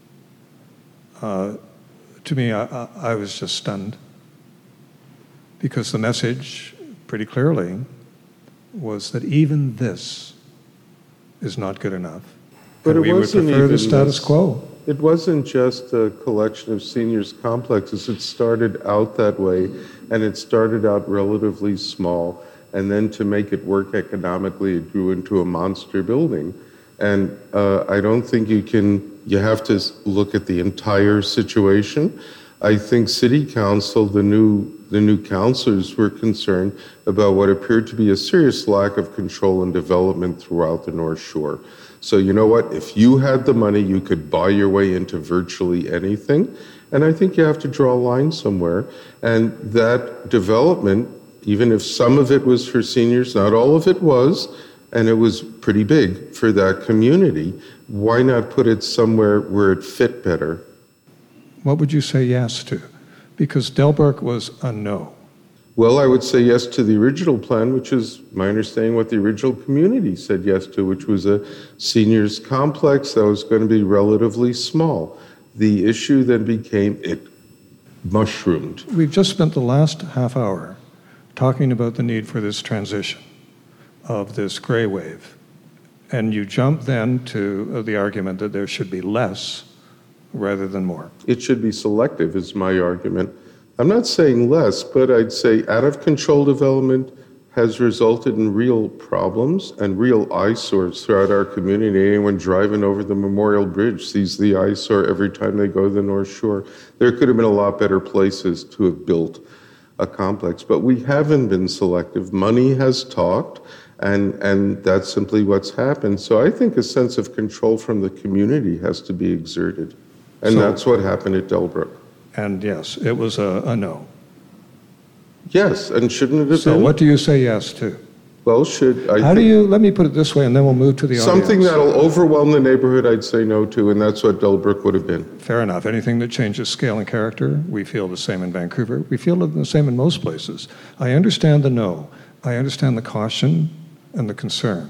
To me, I was just stunned because the message pretty clearly was that even this is not good enough. But and it we would wasn't prefer the even status this. quo. It wasn't just a collection of seniors complexes. It started out that way, and it started out relatively small, and then to make it work economically, it grew into a monster building. And I don't think you have to look at the entire situation. I think City Council, the new councillors were concerned about what appeared to be a serious lack of control and development throughout the North Shore. So you know what? If you had the money, you could buy your way into virtually anything. And I think you have to draw a line somewhere. And that development, even if some of it was for seniors, not all of it was, and it was pretty big for that community, why not put it somewhere where it fit better? What would you say yes to? Because Delberg was a no. Well, I would say yes to the original plan, which is my understanding what the original community said yes to, which was a seniors complex that was going to be relatively small. The issue then became it mushroomed. We've just spent the last half hour talking about the need for this transition of this gray wave. And you jump then to the argument that there should be less rather than more. It should be selective, is my argument. I'm not saying less, but I'd say out-of-control development has resulted in real problems and real eyesores throughout our community. Anyone driving over the Memorial Bridge sees the eyesore every time they go to the North Shore. There could have been a lot better places to have built a complex, but we haven't been selective. Money has talked, and that's simply what's happened. So I think a sense of control from the community has to be exerted, and that's what happened at Delbrook. And yes, it was a no. Yes, and shouldn't it have So been? what do you say yes to? Well, should I How do think you, let me put it this way, and then we'll move to the something audience. that'll overwhelm the neighborhood, I'd say no to, and that's what Delbrook would have been. Fair enough. Anything that changes scale and character, we feel the same in Vancouver. We feel the same in most places. I understand the no. I understand the caution and the concern.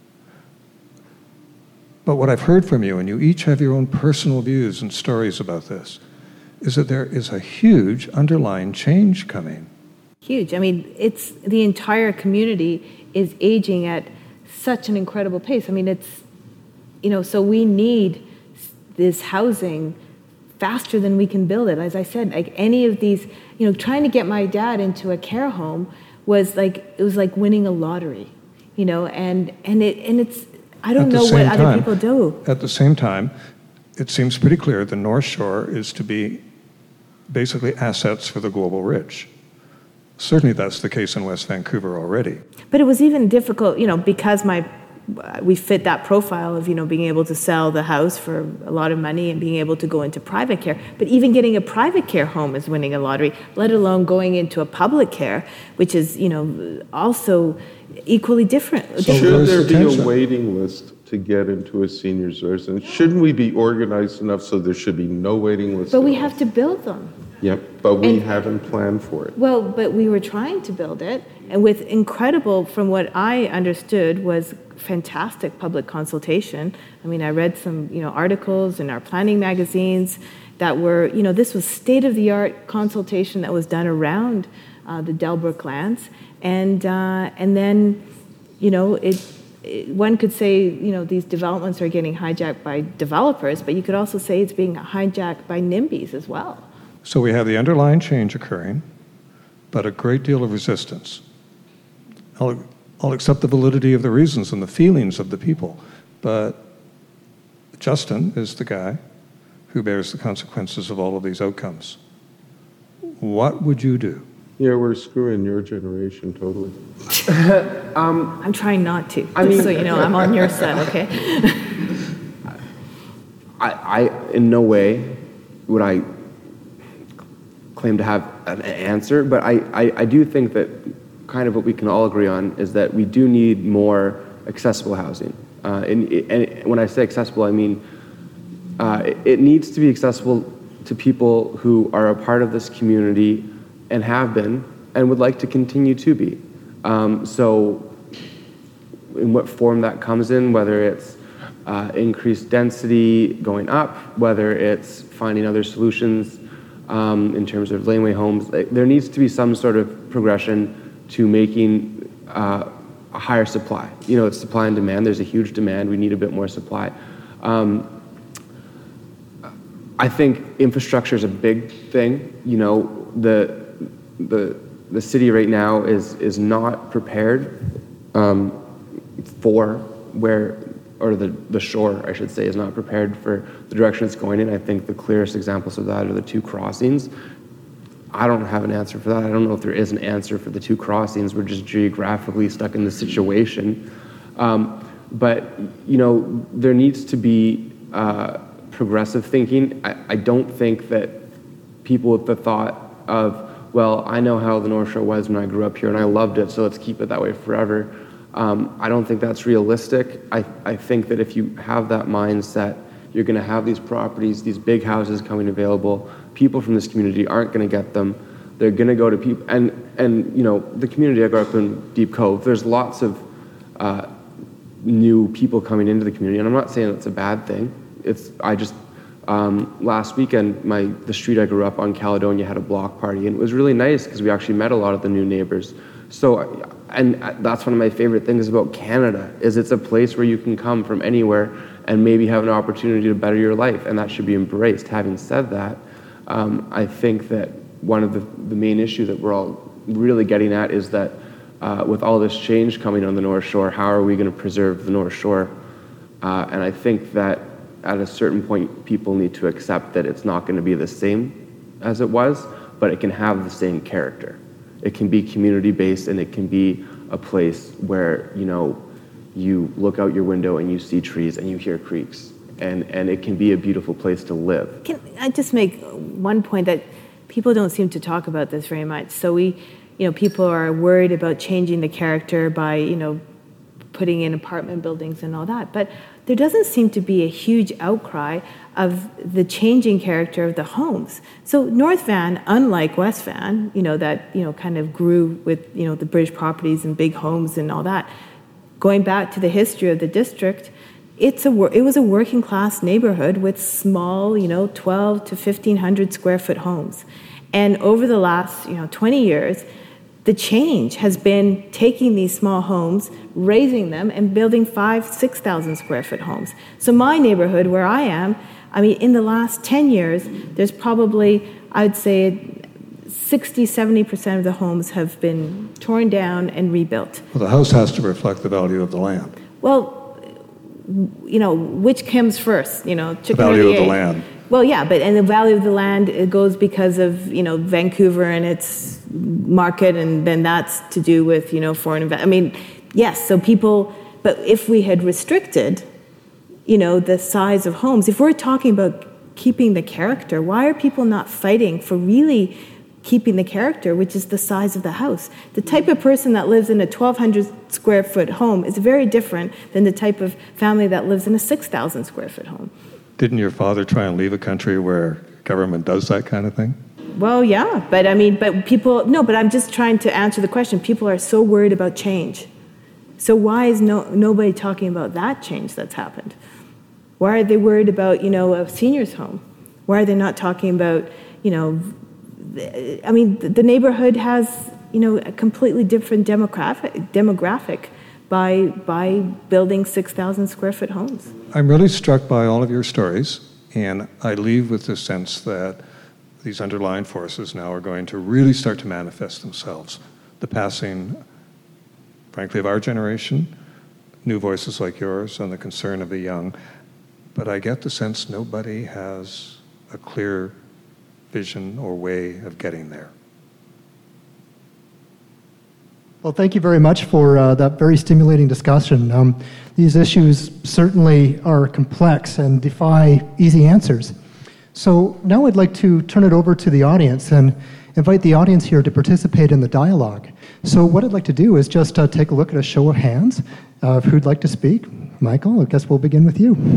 But what I've heard from you, and you each have your own personal views and stories about this, is that there is a huge underlying change coming. Huge. I mean, it's the entire community is aging at such an incredible pace. I mean, it's, so we need this housing faster than we can build it. As I said, like any of these, trying to get my dad into a care home was like winning a lottery, and it's, I don't know what other people do. At the same time, it seems pretty clear the North Shore is to be basically assets for the global rich. Certainly that's the case in West Vancouver already. But it was even difficult, because we fit that profile of, being able to sell the house for a lot of money and being able to go into private care. But even getting a private care home is winning a lottery, let alone going into a public care, which is, also equally different. So Should there be attention? a waiting list to get into a senior's residence? Shouldn't we be organized enough so there should be no waiting list? But at we all? have to build them. Yep, but we And- haven't planned for it. Well, but we were trying to build it, and with incredible, from what I understood, was fantastic public consultation. I mean, I read some, articles in our planning magazines that were, this was state-of-the-art consultation that was done around the Delbrook lands, and then, one could say, these developments are getting hijacked by developers, but you could also say it's being hijacked by NIMBYs as well. So we have the underlying change occurring, but a great deal of resistance. I'll accept the validity of the reasons and the feelings of the people, but Justin is the guy who bears the consequences of all of these outcomes. What would you do? Yeah, we're screwing your generation totally. I'm trying not to, just so you know, I'm on your side, okay? I in no way would I claim to have an answer, but I do think that kind of what we can all agree on is that we do need more accessible housing. And when I say accessible, I mean it needs to be accessible to people who are a part of this community and have been and would like to continue to be. So in what form that comes in, whether it's increased density going up, whether it's finding other solutions in terms of laneway homes, there needs to be some sort of progression to making a higher supply. It's supply and demand. There's a huge demand. We need a bit more supply. I think infrastructure is a big thing. The city right now is not prepared for where, or the shore, I should say, is not prepared for the direction it's going in. I think the clearest examples of that are the two crossings. I don't have an answer for that. I don't know if there is an answer for the two crossings. We're just geographically stuck in this situation. But there needs to be progressive thinking. I don't think that people with the thought of, well, I know how the North Shore was when I grew up here and I loved it, so let's keep it that way forever. I don't think that's realistic. I think that if you have that mindset, you're going to have these properties, these big houses coming available. People from this community aren't going to get them. They're going to go to people, and you know, the community I grew up in, Deep Cove, there's lots of new people coming into the community, and I'm not saying that's a bad thing. Last weekend, the street I grew up on, Caledonia, had a block party, and it was really nice because we actually met a lot of the new neighbors. So, and that's one of my favorite things about Canada, is it's a place where you can come from anywhere and maybe have an opportunity to better your life, and that should be embraced. Having said that, I think that one of the main issues that we're all really getting at is that with all this change coming on the North Shore, how are we going to preserve the North Shore? And I think that at a certain point, people need to accept that it's not going to be the same as it was, but it can have the same character. It can be community-based, and it can be a place where, you know, you look out your window and you see trees and you hear creeks, and it can be a beautiful place to live. Can I just make one point that people don't seem to talk about this very much? So people are worried about changing the character by, putting in apartment buildings and all that, but there doesn't seem to be a huge outcry of the changing character of the homes. So North Van, unlike West Van, that kind of grew with the British properties and big homes and all that, going back to the history of the district, it was a working class neighborhood with small, 12 to 1,500 square foot homes. And over the last 20 years, the change has been taking these small homes, raising them, and building 5,000-6,000 square foot homes. So my neighborhood where I am, in the last 10 years, there's probably, I'd say, 60-70% of the homes have been torn down and rebuilt. Well, the house has to reflect the value of the land. Well, which comes first? Chicken the value of the land. Well, yeah, and the value of the land, it goes because of, Vancouver and its market, and then that's to do with, foreign investment. Yes, so but if we had restricted, the size of homes, if we're talking about keeping the character, why are people not fighting for really keeping the character, which is the size of the house? The type of person that lives in a 1,200 square foot home is very different than the type of family that lives in a 6,000 square foot home. Didn't your father try and leave a country where government does that kind of thing? Well, yeah, but I'm just trying to answer the question. People are so worried about change. So why is nobody talking about that change that's happened? Why are they worried about, a senior's home? Why are they not talking about, the neighborhood has, a completely different demographic by building 6,000 square foot homes. I'm really struck by all of your stories, and I leave with the sense that these underlying forces now are going to really start to manifest themselves. The passing, frankly, of our generation, new voices like yours, and the concern of the young. But I get the sense nobody has a clear vision or way of getting there. Well, thank you very much for that very stimulating discussion. These issues certainly are complex and defy easy answers. So now I'd like to turn it over to the audience and invite the audience here to participate in the dialogue. So what I'd like to do is just take a look at a show of hands who'd like to speak. Michael, I guess we'll begin with you.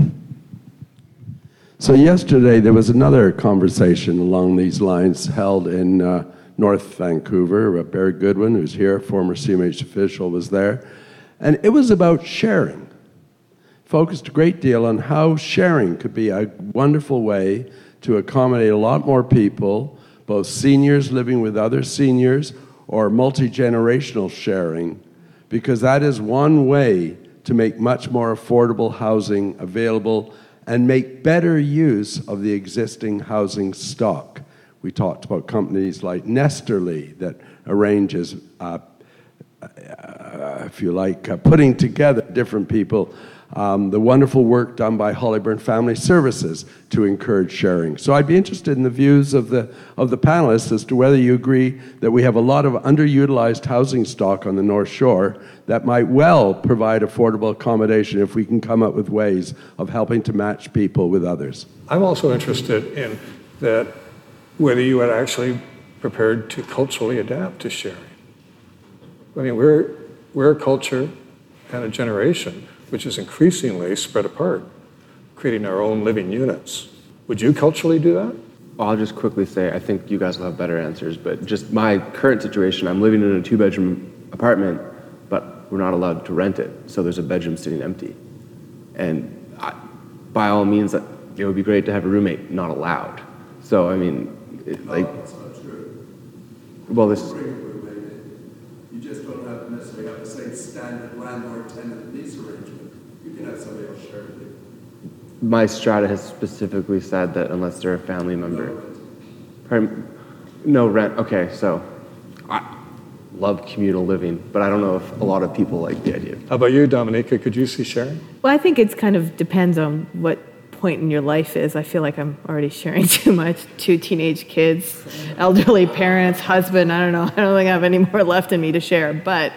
So yesterday there was another conversation along these lines held in North Vancouver. Barry Goodwin, who's here, former CMH official, was there. And it was about sharing. Focused a great deal on how sharing could be a wonderful way to accommodate a lot more people, both seniors living with other seniors or multi-generational sharing, because that is one way to make much more affordable housing available and make better use of the existing housing stock. We talked about companies like Nesterly that arranges, if you like, putting together different people. The wonderful work done by Hollyburn Family Services to encourage sharing. So I'd be interested in the views of the panelists as to whether you agree that we have a lot of underutilized housing stock on the North Shore that might well provide affordable accommodation if we can come up with ways of helping to match people with others. I'm also interested in that whether you are actually prepared to culturally adapt to sharing. We're a culture and a generation which is increasingly spread apart, creating our own living units. Would you culturally do that? I'll just quickly say, I think you guys will have better answers, but just my current situation, I'm living in a 2-bedroom apartment, but we're not allowed to rent it, so there's a bedroom sitting empty. And by all means, it would be great to have a roommate, not allowed. So, I mean, That's not true. well, this is... You just don't necessarily have the same standard landlord-tenant lease arrangement. You can have somebody else share with you. My strata has specifically said that unless they're a family member. No rent. Okay, so I love communal living, but I don't know if a lot of people like the idea. How about you, Dominica? Could you see sharing? Well, I think it's kind of depends on what point in your life is. I feel like I'm already sharing too much. 2 teenage kids, elderly parents, husband. I don't know. I don't think I have any more left in me to share. But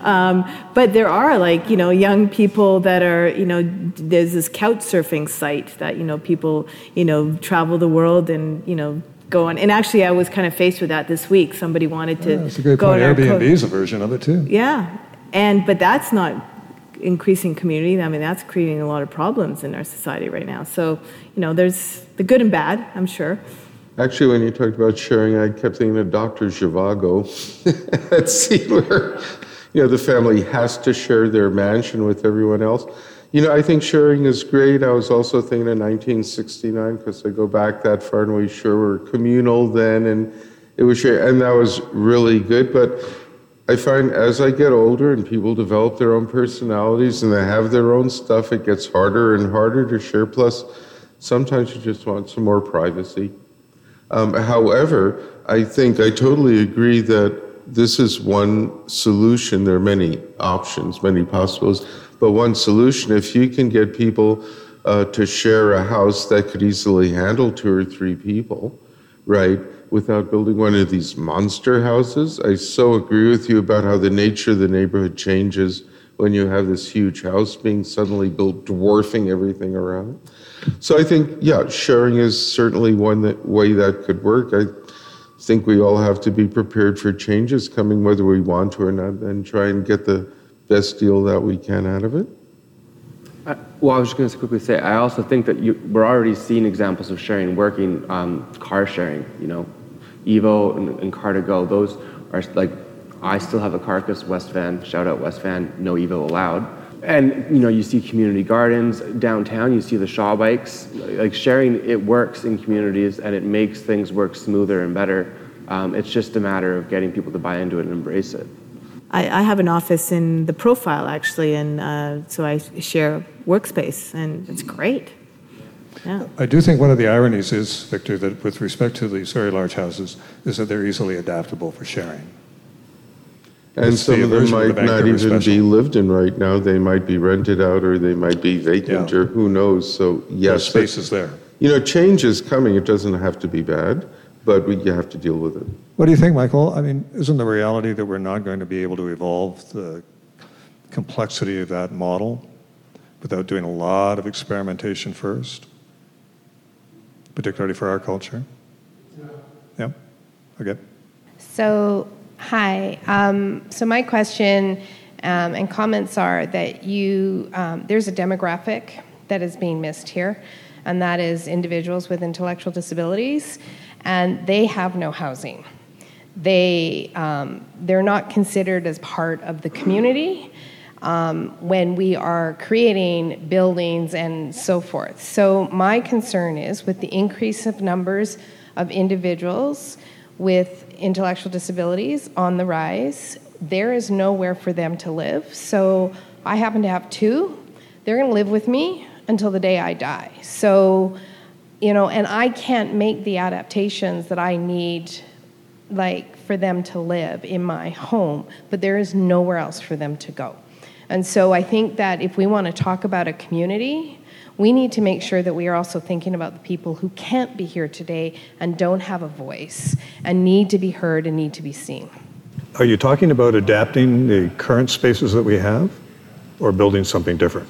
there are young people that are, there's this couch surfing site that, people, travel the world and, go on. And actually, I was kind of faced with that this week. Somebody wanted to That's a great go point. on Airbnb's a version of it too. Yeah. But that's not increasing community. I mean, that's creating a lot of problems in our society right now. So, there's the good and bad, I'm sure. Actually, when you talked about sharing, I kept thinking of Dr. Zhivago at sea where, the family has to share their mansion with everyone else. I think sharing is great. I was also thinking of 1969 because I go back that far and we sure were communal then and it was shared, and that was really good. But I find as I get older and people develop their own personalities and they have their own stuff, it gets harder and harder to share. Plus, sometimes you just want some more privacy. However, I think I totally agree that this is one solution. There are many options, many possibilities, but one solution, if you can get people to share a house that could easily handle 2 or 3 people, right, without building one of these monster houses. I so agree with you about how the nature of the neighborhood changes when you have this huge house being suddenly built, dwarfing everything around. So I think, sharing is certainly one way that could work. I think we all have to be prepared for changes coming, whether we want to or not, and try and get the best deal that we can out of it. Well, I was just going to quickly say, I also think that we're already seeing examples of sharing working, car sharing, Evo and Car2Go. Those are I still have a Carcass West Van, shout out West Van, no Evo allowed. And, you see community gardens downtown, you see the Shaw bikes. Sharing, it works in communities and it makes things work smoother and better. It's just a matter of getting people to buy into it and embrace it. I have an office in the Profile, actually, and so I share workspace, and it's great. Yeah. I do think one of the ironies is, Victor, that with respect to these very large houses, is that they're easily adaptable for sharing. And some of them might not even be lived in right now. They might be rented out or they might be vacant or who knows. So, yes. The space is there. Change is coming. It doesn't have to be bad, but you have to deal with it. What do you think, Michael? I mean, isn't the reality that we're not going to be able to evolve the complexity of that model without doing a lot of experimentation first, particularly for our culture? Yeah? Okay. So, hi. So my question and comments are that there's a demographic that is being missed here, and that is individuals with intellectual disabilities, and they have no housing. They're not considered as part of the community when we are creating buildings and so forth. So my concern is with the increase of numbers of individuals with intellectual disabilities on the rise, there is nowhere for them to live. So I happen to have 2. They're going to live with me until the day I die. So, and I can't make the adaptations that I need, for them to live in my home, but there is nowhere else for them to go. And so I think that if we want to talk about a community, we need to make sure that we are also thinking about the people who can't be here today and don't have a voice and need to be heard and need to be seen. Are you talking about adapting the current spaces that we have or building something different?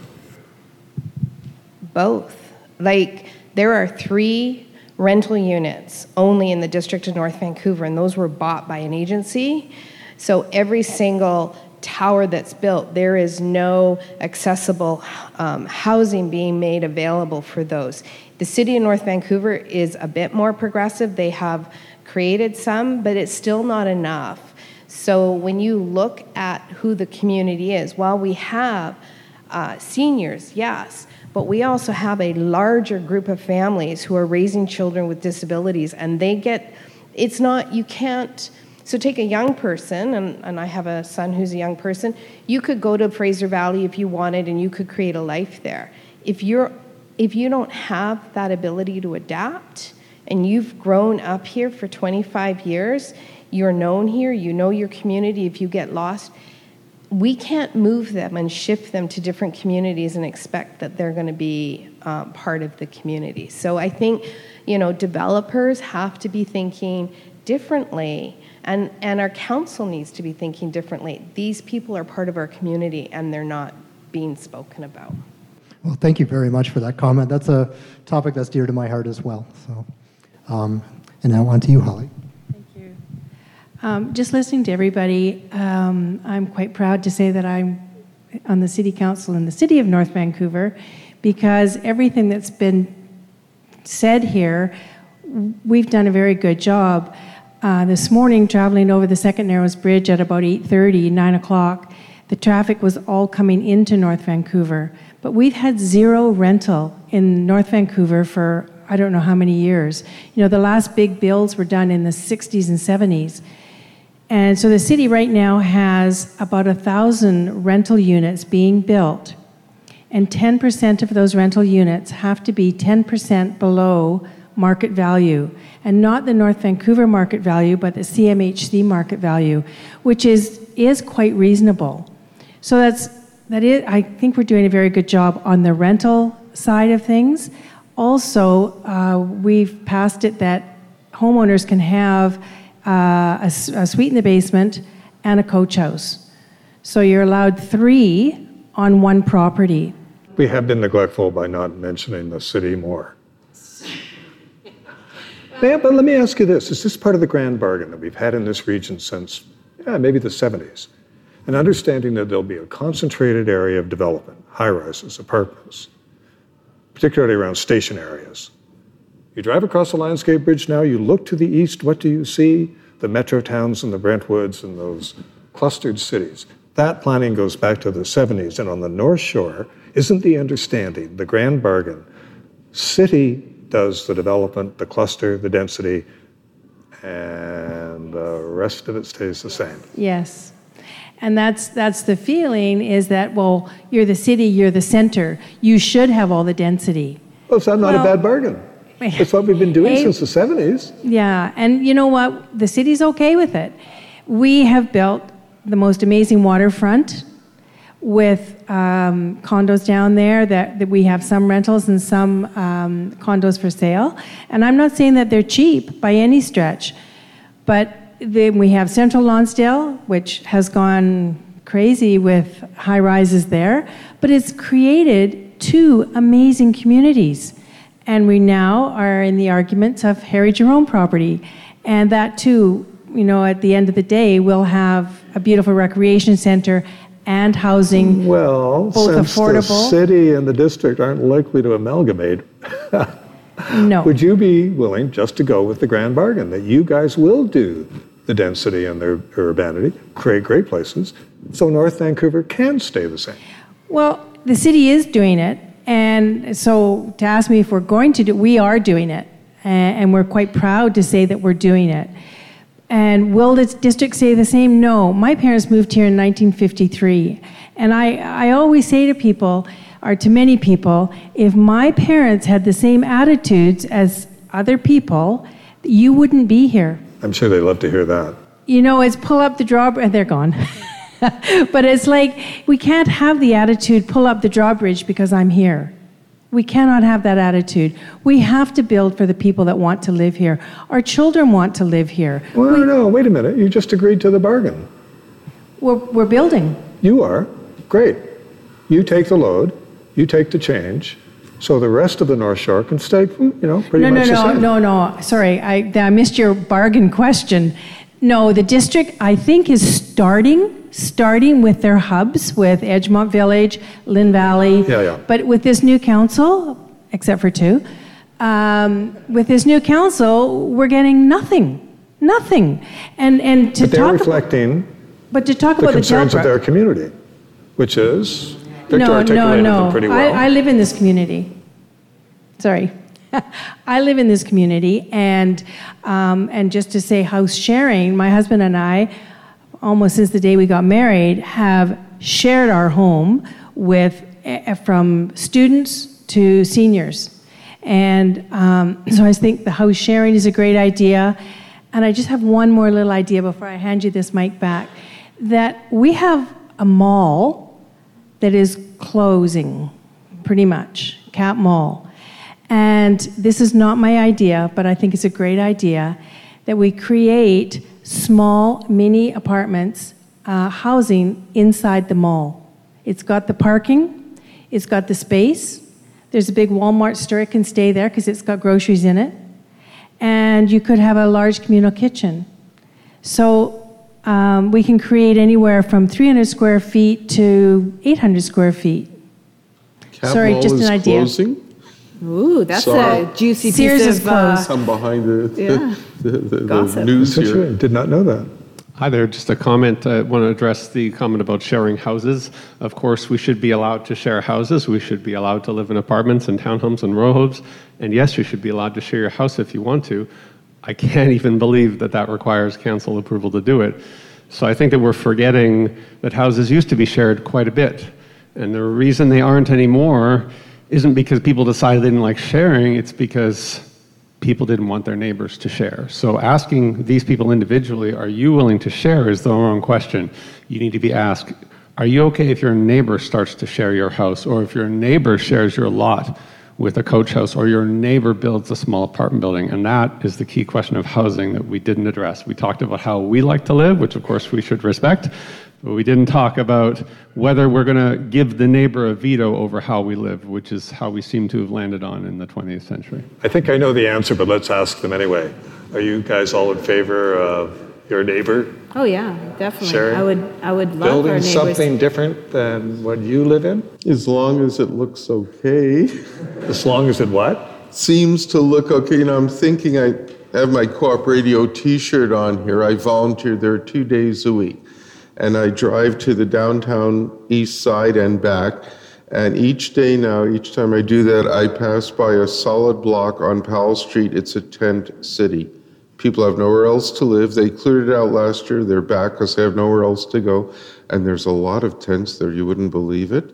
Both. There are 3 rental units only in the district of North Vancouver, and those were bought by an agency. So every single tower that's built, there is no accessible housing being made available for those. The city of North Vancouver is a bit more progressive. They have created some, but it's still not enough. So when you look at who the community is, while we have seniors, yes, but we also have a larger group of families who are raising children with disabilities, and it's not, you can't, so take a young person, and I have a son who's a young person, you could go to Fraser Valley if you wanted, and you could create a life there. If you don't have that ability to adapt, and you've grown up here for 25 years, you're known here, you know your community, if you get lost, we can't move them and shift them to different communities and expect that they're going to be part of the community. So I think, developers have to be thinking differently, and our council needs to be thinking differently. These people are part of our community, and they're not being spoken about. Well, thank you very much for that comment. That's a topic that's dear to my heart as well. So, and now on to you, Holly. Thank you. Just listening to everybody, I'm quite proud to say that I'm on the City Council in the City of North Vancouver, because everything that's been said here, we've done a very good job. This morning, traveling over the Second Narrows Bridge at about 8:30, 9 o'clock, the traffic was all coming into North Vancouver. But we've had zero rental in North Vancouver for I don't know how many years. The last big builds were done in the 60s and 70s. And so the city right now has about 1,000 rental units being built. And 10% of those rental units have to be 10% below market value. And not the North Vancouver market value, but the CMHC market value, which is quite reasonable. So that is, I think we're doing a very good job on the rental side of things. Also, we've passed it that homeowners can have a suite in the basement and a coach house. So you're allowed 3 on one property. We have been neglectful by not mentioning the city more. Yeah, but let me ask you this. Is this part of the grand bargain that we've had in this region since maybe the 70s? An understanding that there'll be a concentrated area of development, high-rises, apartments, particularly around station areas. You drive across the Lionsgate Bridge now, you look to the east, what do you see? The metro towns and the Brentwoods and those clustered cities. That planning goes back to the 70s, and on the North Shore isn't the understanding, the grand bargain. City does the development, the cluster, the density, and the rest of it stays the same. Yes. And that's the feeling, is that, well, you're the city, you're the center. You should have all the density. Well, so not a bad bargain. It's what we've been doing since the 70s. Yeah, and you know what? The city's okay with it. We have built the most amazing waterfront with condos down there that we have some rentals and some condos for sale. And I'm not saying that they're cheap by any stretch, but then we have Central Lonsdale, which has gone crazy with high rises there, but it's created 2 amazing communities. And we now are in the arguments of Harry Jerome property. And that too, at the end of the day, will have a beautiful recreation center and housing, well, both since affordable. The city and the district aren't likely to amalgamate. No. Would you be willing just to go with the grand bargain, that you guys will do the density and the urbanity, create great places, so North Vancouver can stay the same? Well, the city is doing it. And so to ask me if we're going to do, we are doing it. And we're quite proud to say that we're doing it. And will the district say the same? No. My parents moved here in 1953. And I always say to people, or to many people, if my parents had the same attitudes as other people, you wouldn't be here. I'm sure they love to hear that. It's pull up the drawbridge, and they're gone. But it's like, we can't have the attitude, pull up the drawbridge because I'm here. We cannot have that attitude. We have to build for the people that want to live here. Our children want to live here. Well, no, wait a minute. You just agreed to the bargain. We're building. You are. Great. You take the load. You take the change. So the rest of the North Shore can stay, pretty much the same. No. Sorry, I missed your bargain question. No, the district, I think, is starting with their hubs with Edgemont Village, Lynn Valley. Yeah. But with this new council, except for two, with this new council, we're getting nothing. And to But they're talk reflecting but to talk the about concerns the of Delbrook. their community, which is, Victor articulated them pretty well. I live in this community. Sorry. I live in this community, and just to say house sharing, my husband and I, almost since the day we got married, have shared our home with from students to seniors. And so I think the house sharing is a great idea. And I just have one more little idea before I hand you this mic back, that we have a mall that is closing, pretty much, Cap Mall. And this is not my idea, but I think it's a great idea, that we create small mini apartments, housing inside the mall. It's got the parking, it's got the space, there's a big Walmart store, it can stay there because it's got groceries in it, and you could have a large communal kitchen. So we can create anywhere from 300 square feet to 800 square feet. Cap Sorry, Mall just an is idea. Closing? Ooh, that's Sorry. a juicy Sears piece is of closed. I'm behind the Gossip. news That's here. right. Did not know that. Hi there, just a comment. I want to address the comment about sharing houses. Of course, we should be allowed to share houses. We should be allowed to live in apartments and townhomes and row homes. And yes, you should be allowed to share your house if you want to. I can't even believe that that requires council approval to do it. So I think that we're forgetting that houses used to be shared quite a bit. And the reason they aren't anymore isn't because people decided they didn't like sharing, it's because people didn't want their neighbors to share. So asking these people individually, are you willing to share, is the wrong question. You need to be asked, are you okay if your neighbor starts to share your house, or if your neighbor shares your lot with a coach house, or your neighbor builds a small apartment building? And that is the key question of housing that we didn't address. We talked about how we like to live, which of course we should respect, but we didn't talk about whether we're going to give the neighbor a veto over how we live, which is how we seem to have landed on in the 20th century. I think I know the answer, but let's ask them anyway. Are you guys all in favor of your neighbor Oh yeah, definitely. Sharing? I would love our building neighbors. something different than what you live in? As long as it looks okay. As long as it what? Seems to look okay. You know, I'm thinking I have my Co-op Radio t-shirt on here. I volunteer there 2 days a week. And I drive to the downtown east side and back. And each day now, each time I do that, I pass by a solid block on Powell Street. It's a tent city. People have nowhere else to live. They cleared it out last year. They're back because they have nowhere else to go. And there's a lot of tents there. You wouldn't believe it.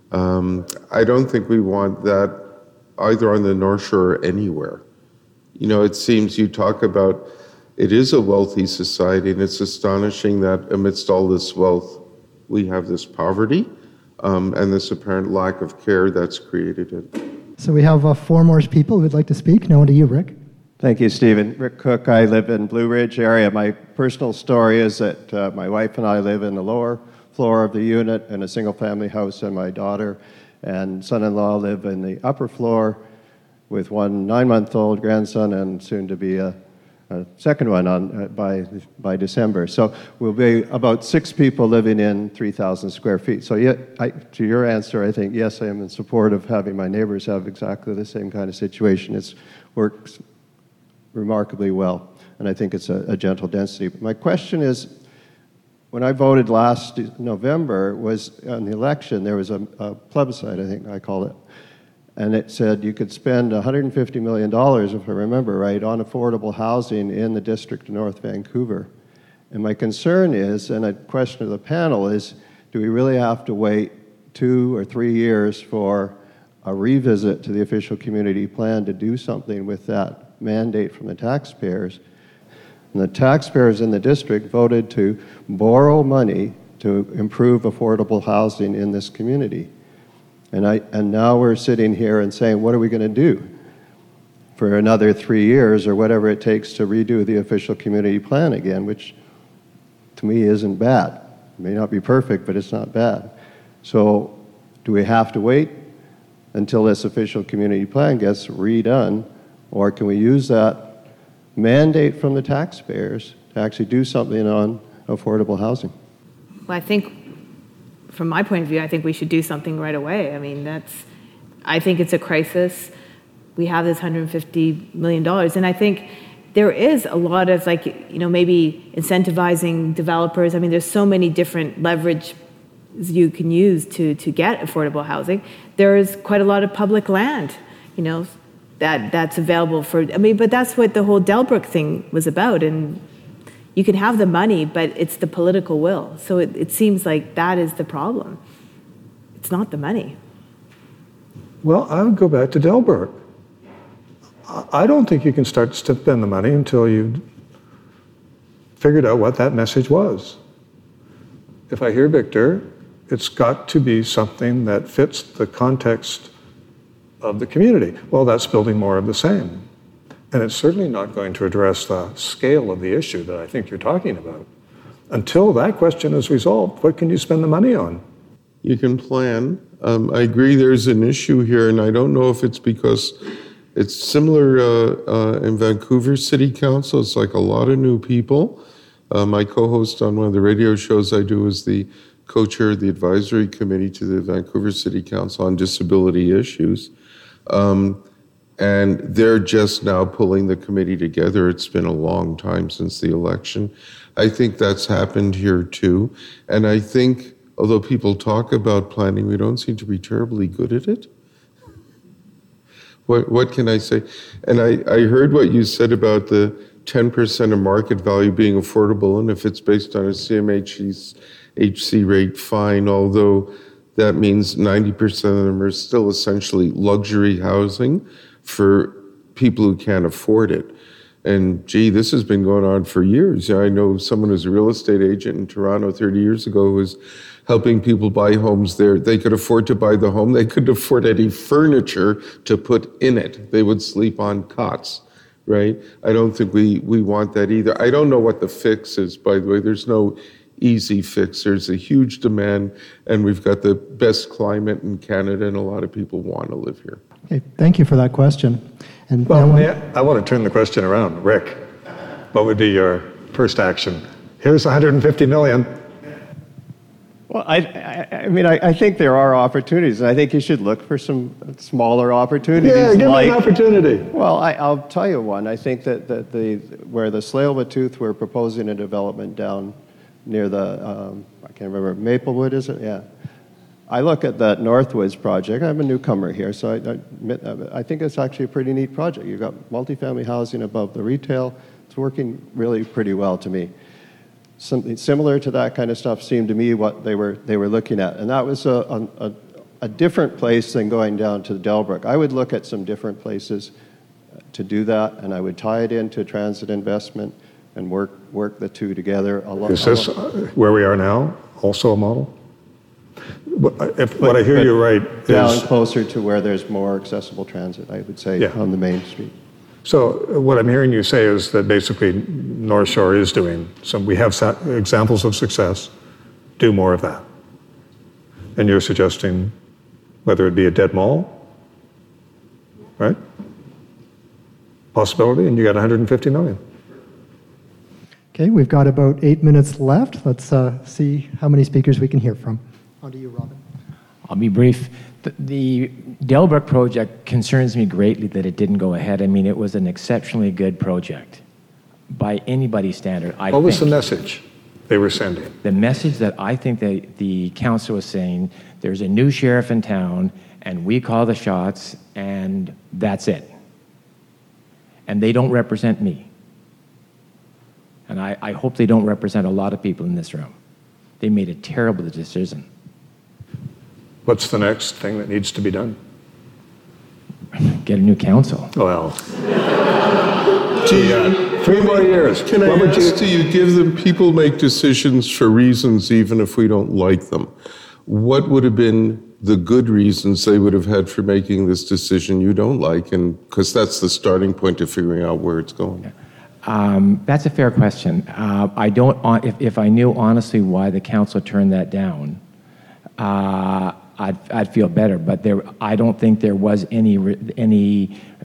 I don't think we want that either on the North Shore or anywhere. You know, it seems you talk about it is a wealthy society, and it's astonishing that amidst all this wealth, we have this poverty and this apparent lack of care that's created it. So we have 4 more people who would like to speak. Now to you, Rick. Thank you, Stephen. Rick Cook. I live in Blue Ridge area. My personal story is that my wife and I live in the lower floor of the unit in a single-family house, and my daughter and son-in-law live in the upper floor with one 9-month-old grandson and soon to be a second one on by December. So we'll be about 6 people living in 3,000 square feet. So to your answer, I think, yes, I am in support of having my neighbors have exactly the same kind of situation. It works remarkably well, and I think it's a gentle density. But my question is, when I voted last November, was on the election, there was a plebiscite, I think I call it, and it said you could spend $150 million, if I remember right, on affordable housing in the District of North Vancouver. And my concern is, and a question of the panel is, do we really have to wait 2 or 3 years for a revisit to the official community plan to do something with that mandate from the taxpayers? And the taxpayers in the district voted to borrow money to improve affordable housing in this community. And now we're sitting here and saying, what are we going to do for another 3 years or whatever it takes to redo the official community plan again, which to me isn't bad. It may not be perfect, but it's not bad. So do we have to wait until this official community plan gets redone, or can we use that mandate from the taxpayers to actually do something on affordable housing? Well, I think, from my point of view, I think we should do something right away. I mean, I think it's a crisis. We have this $150 million, and I think there is a lot of, maybe incentivizing developers. I mean, there's so many different leverage you can use to get affordable housing. There is quite a lot of public land, that's available but that's what the whole Delbrook thing was about. And you can have the money, but it's the political will. So it seems like that is the problem. It's not the money. Well, I would go back to Delbrook. I don't think you can start to spend the money until you figured out what that message was. If I hear Victor, it's got to be something that fits the context of the community. Well, that's building more of the same. And it's certainly not going to address the scale of the issue that I think you're talking about. Until that question is resolved, what can you spend the money on? You can plan. I agree there's an issue here, and I don't know if it's because it's similar in Vancouver City Council. It's like a lot of new people. My co-host on one of the radio shows I do is the co-chair of the advisory committee to the Vancouver City Council on disability issues. And they're just now pulling the committee together. It's been a long time since the election. I think that's happened here too. And I think, although people talk about planning, we don't seem to be terribly good at it. What can I say? And I heard what you said about the 10% of market value being affordable, and if it's based on a CMHC rate, fine, although that means 90% of them are still essentially luxury housing for people who can't afford it. And gee, this has been going on for years. I know someone who's a real estate agent in Toronto 30 years ago who was helping people buy homes there. They could afford to buy the home. They couldn't afford any furniture to put in it. They would sleep on cots, right? I don't think we want that either. I don't know what the fix is, by the way. There's no easy fix. There's a huge demand, and we've got the best climate in Canada, and a lot of people want to live here. Okay, thank you for that question. And well, I want to turn the question around. Rick, what would be your first action? Here's $150 million. Well, I think there are opportunities, and I think you should look for some smaller opportunities. Yeah, give me an opportunity. Well, I'll tell you one. I think that where the Tsleil-Waututh, we're proposing a development down near the, I can't remember, Maplewood, is it? Yeah. I look at that Northwoods project. I'm a newcomer here, so I admit that. I think it's actually a pretty neat project. You've got multifamily housing above the retail. It's working really pretty well to me. Something similar to that kind of stuff seemed to me what they were looking at, and that was a different place than going down to Delbrook. I would look at some different places to do that, and I would tie it into transit investment and work the two together. Is this where we are now also a model? If what I hear you right is down closer to where there's more accessible transit, I would say, on the main street. So what I'm hearing you say is that basically North Shore is doing some. We have examples of success. Do more of that. And you're suggesting whether it be a dead mall, right? Possibility, and you got $150 million. Okay, we've got about 8 minutes left. Let's see how many speakers we can hear from. On to you, Robin. I'll be brief. The Delbrook project concerns me greatly that it didn't go ahead. I mean, it was an exceptionally good project by anybody's standard, I think. What was the message they were sending? The message that I think the council was saying, there's a new sheriff in town, and we call the shots, and that's it. And they don't represent me. And I hope they don't represent a lot of people in this room. They made a terrible decision. What's the next thing that needs to be done? Get a new council. Well, 3 more years. Can I ask, do you give them, people make decisions for reasons even if we don't like them. What would have been the good reasons they would have had for making this decision you don't like? And because that's the starting point to figuring out where it's going. That's a fair question. I don't. If I knew honestly why the council turned that down, I'd feel better. But I don't think there was any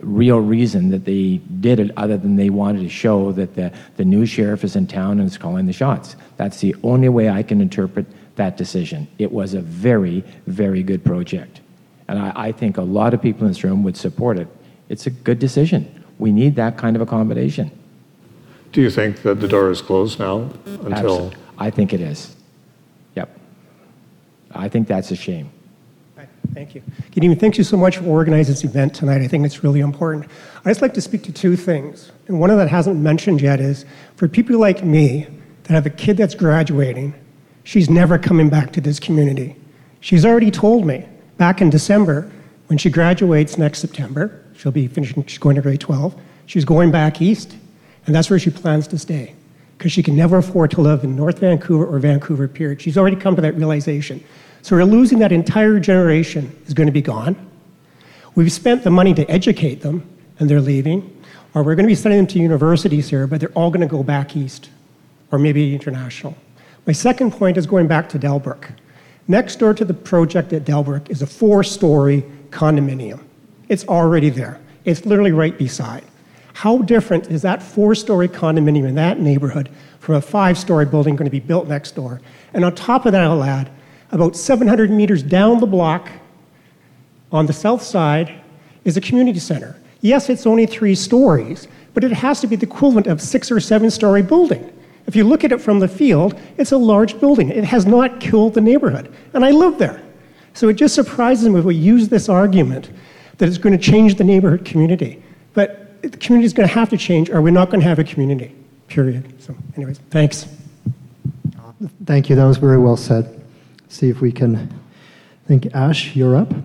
real reason that they did it other than they wanted to show that the new sheriff is in town and is calling the shots. That's the only way I can interpret that decision. It was a very, very good project. And I think a lot of people in this room would support it. It's a good decision. We need that kind of accommodation. Do you think that the door is closed now until? I think it is. Yep. I think that's a shame. Thank you. Good evening. Thank you so much for organizing this event tonight. I think it's really important. I'd just like to speak to two things. And one of that hasn't mentioned yet is for people like me that have a kid that's graduating, she's never coming back to this community. She's already told me back in December when she graduates next September, she'll be finishing, she's going to grade 12, she's going back east, and that's where she plans to stay because she can never afford to live in North Vancouver or Vancouver, period. She's already come to that realization. So we're losing that entire generation is going to be gone. We've spent the money to educate them, and they're leaving. Or we're going to be sending them to universities here, but they're all going to go back east, or maybe international. My second point is going back to Delbrook. Next door to the project at Delbrook is a 4-story condominium. It's already there. It's literally right beside. How different is that 4-story condominium in that neighborhood from a 5-story building going to be built next door? And on top of that, I'll add, about 700 meters down the block on the south side is a community center. Yes, it's only 3 stories, but it has to be the equivalent of 6 or 7-story building. If you look at it from the field, it's a large building. It has not killed the neighborhood, and I live there. So it just surprises me if we use this argument that it's going to change the neighborhood community. But the community is going to have to change, or we're not going to have a community, period. So anyways, thanks. Thank you. That was very well said. See if we can, I think, Ash, you're up.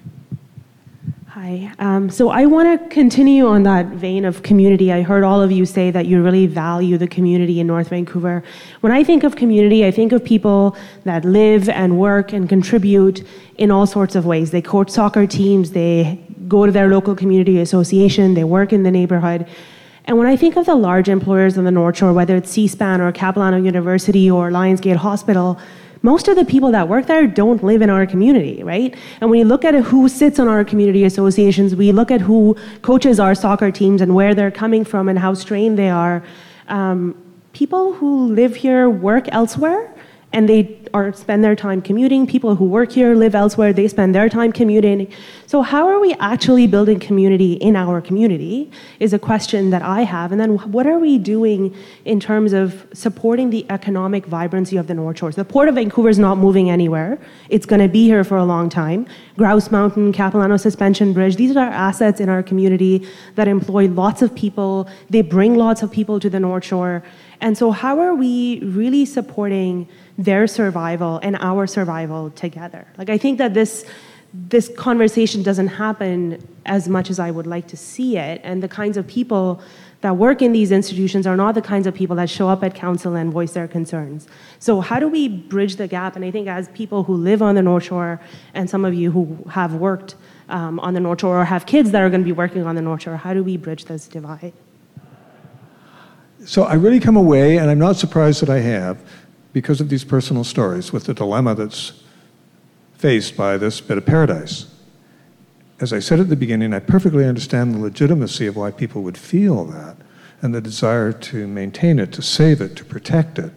Hi. So I want to continue on that vein of community. I heard all of you say that you really value the community in North Vancouver. When I think of community, I think of people that live and work and contribute in all sorts of ways. They coach soccer teams, they go to their local community association, they work in the neighborhood. And when I think of the large employers on the North Shore, whether it's C-SPAN or Capilano University or Lionsgate Hospital, most of the people that work there don't live in our community, right? And when you look at who sits on our community associations, we look at who coaches our soccer teams and where they're coming from and how strained they are. People who live here work elsewhere, and they spend their time commuting. People who work here live elsewhere, they spend their time commuting. So how are we actually building community in our community is a question that I have. And then what are we doing in terms of supporting the economic vibrancy of the North Shore? So the Port of Vancouver is not moving anywhere. It's going to be here for a long time. Grouse Mountain, Capilano Suspension Bridge, these are assets in our community that employ lots of people. They bring lots of people to the North Shore. And so how are we really supporting their survival and our survival together? Like, I think that this conversation doesn't happen as much as I would like to see it. And the kinds of people that work in these institutions are not the kinds of people that show up at council and voice their concerns. So how do we bridge the gap? And I think as people who live on the North Shore, and some of you who have worked on the North Shore or have kids that are going to be working on the North Shore, how do we bridge this divide? So I really come away, and I'm not surprised that I have, because of these personal stories, with the dilemma that's faced by this bit of paradise. As I said at the beginning, I perfectly understand the legitimacy of why people would feel that, and the desire to maintain it, to save it, to protect it.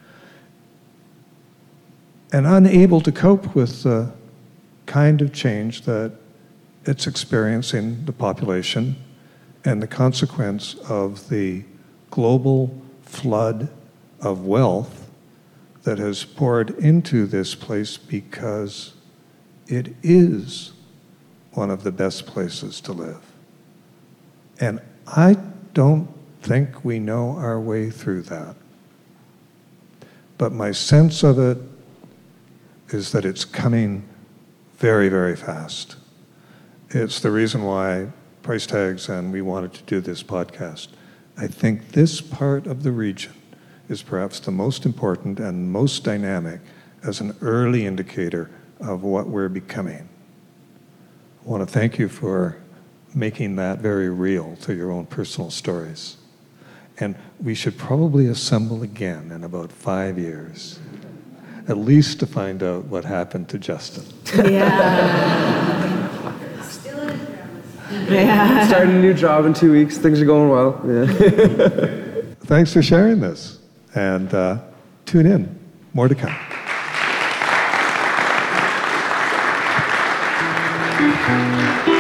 And unable to cope with the kind of change that it's experiencing, the population, and the consequence of the global flood of wealth that has poured into this place because it is one of the best places to live. And I don't think we know our way through that. But my sense of it is that it's coming very, very fast. It's the reason why price tags and we wanted to do this podcast. I think this part of the region is perhaps the most important and most dynamic as an early indicator of what we're becoming. I want to thank you for making that very real to your own personal stories. And we should probably assemble again in about 5 years, at least to find out what happened to Justin. Yeah. Yeah. Starting a new job in 2 weeks. Things are going well. Yeah. Thanks for sharing this. And tune in. More to come.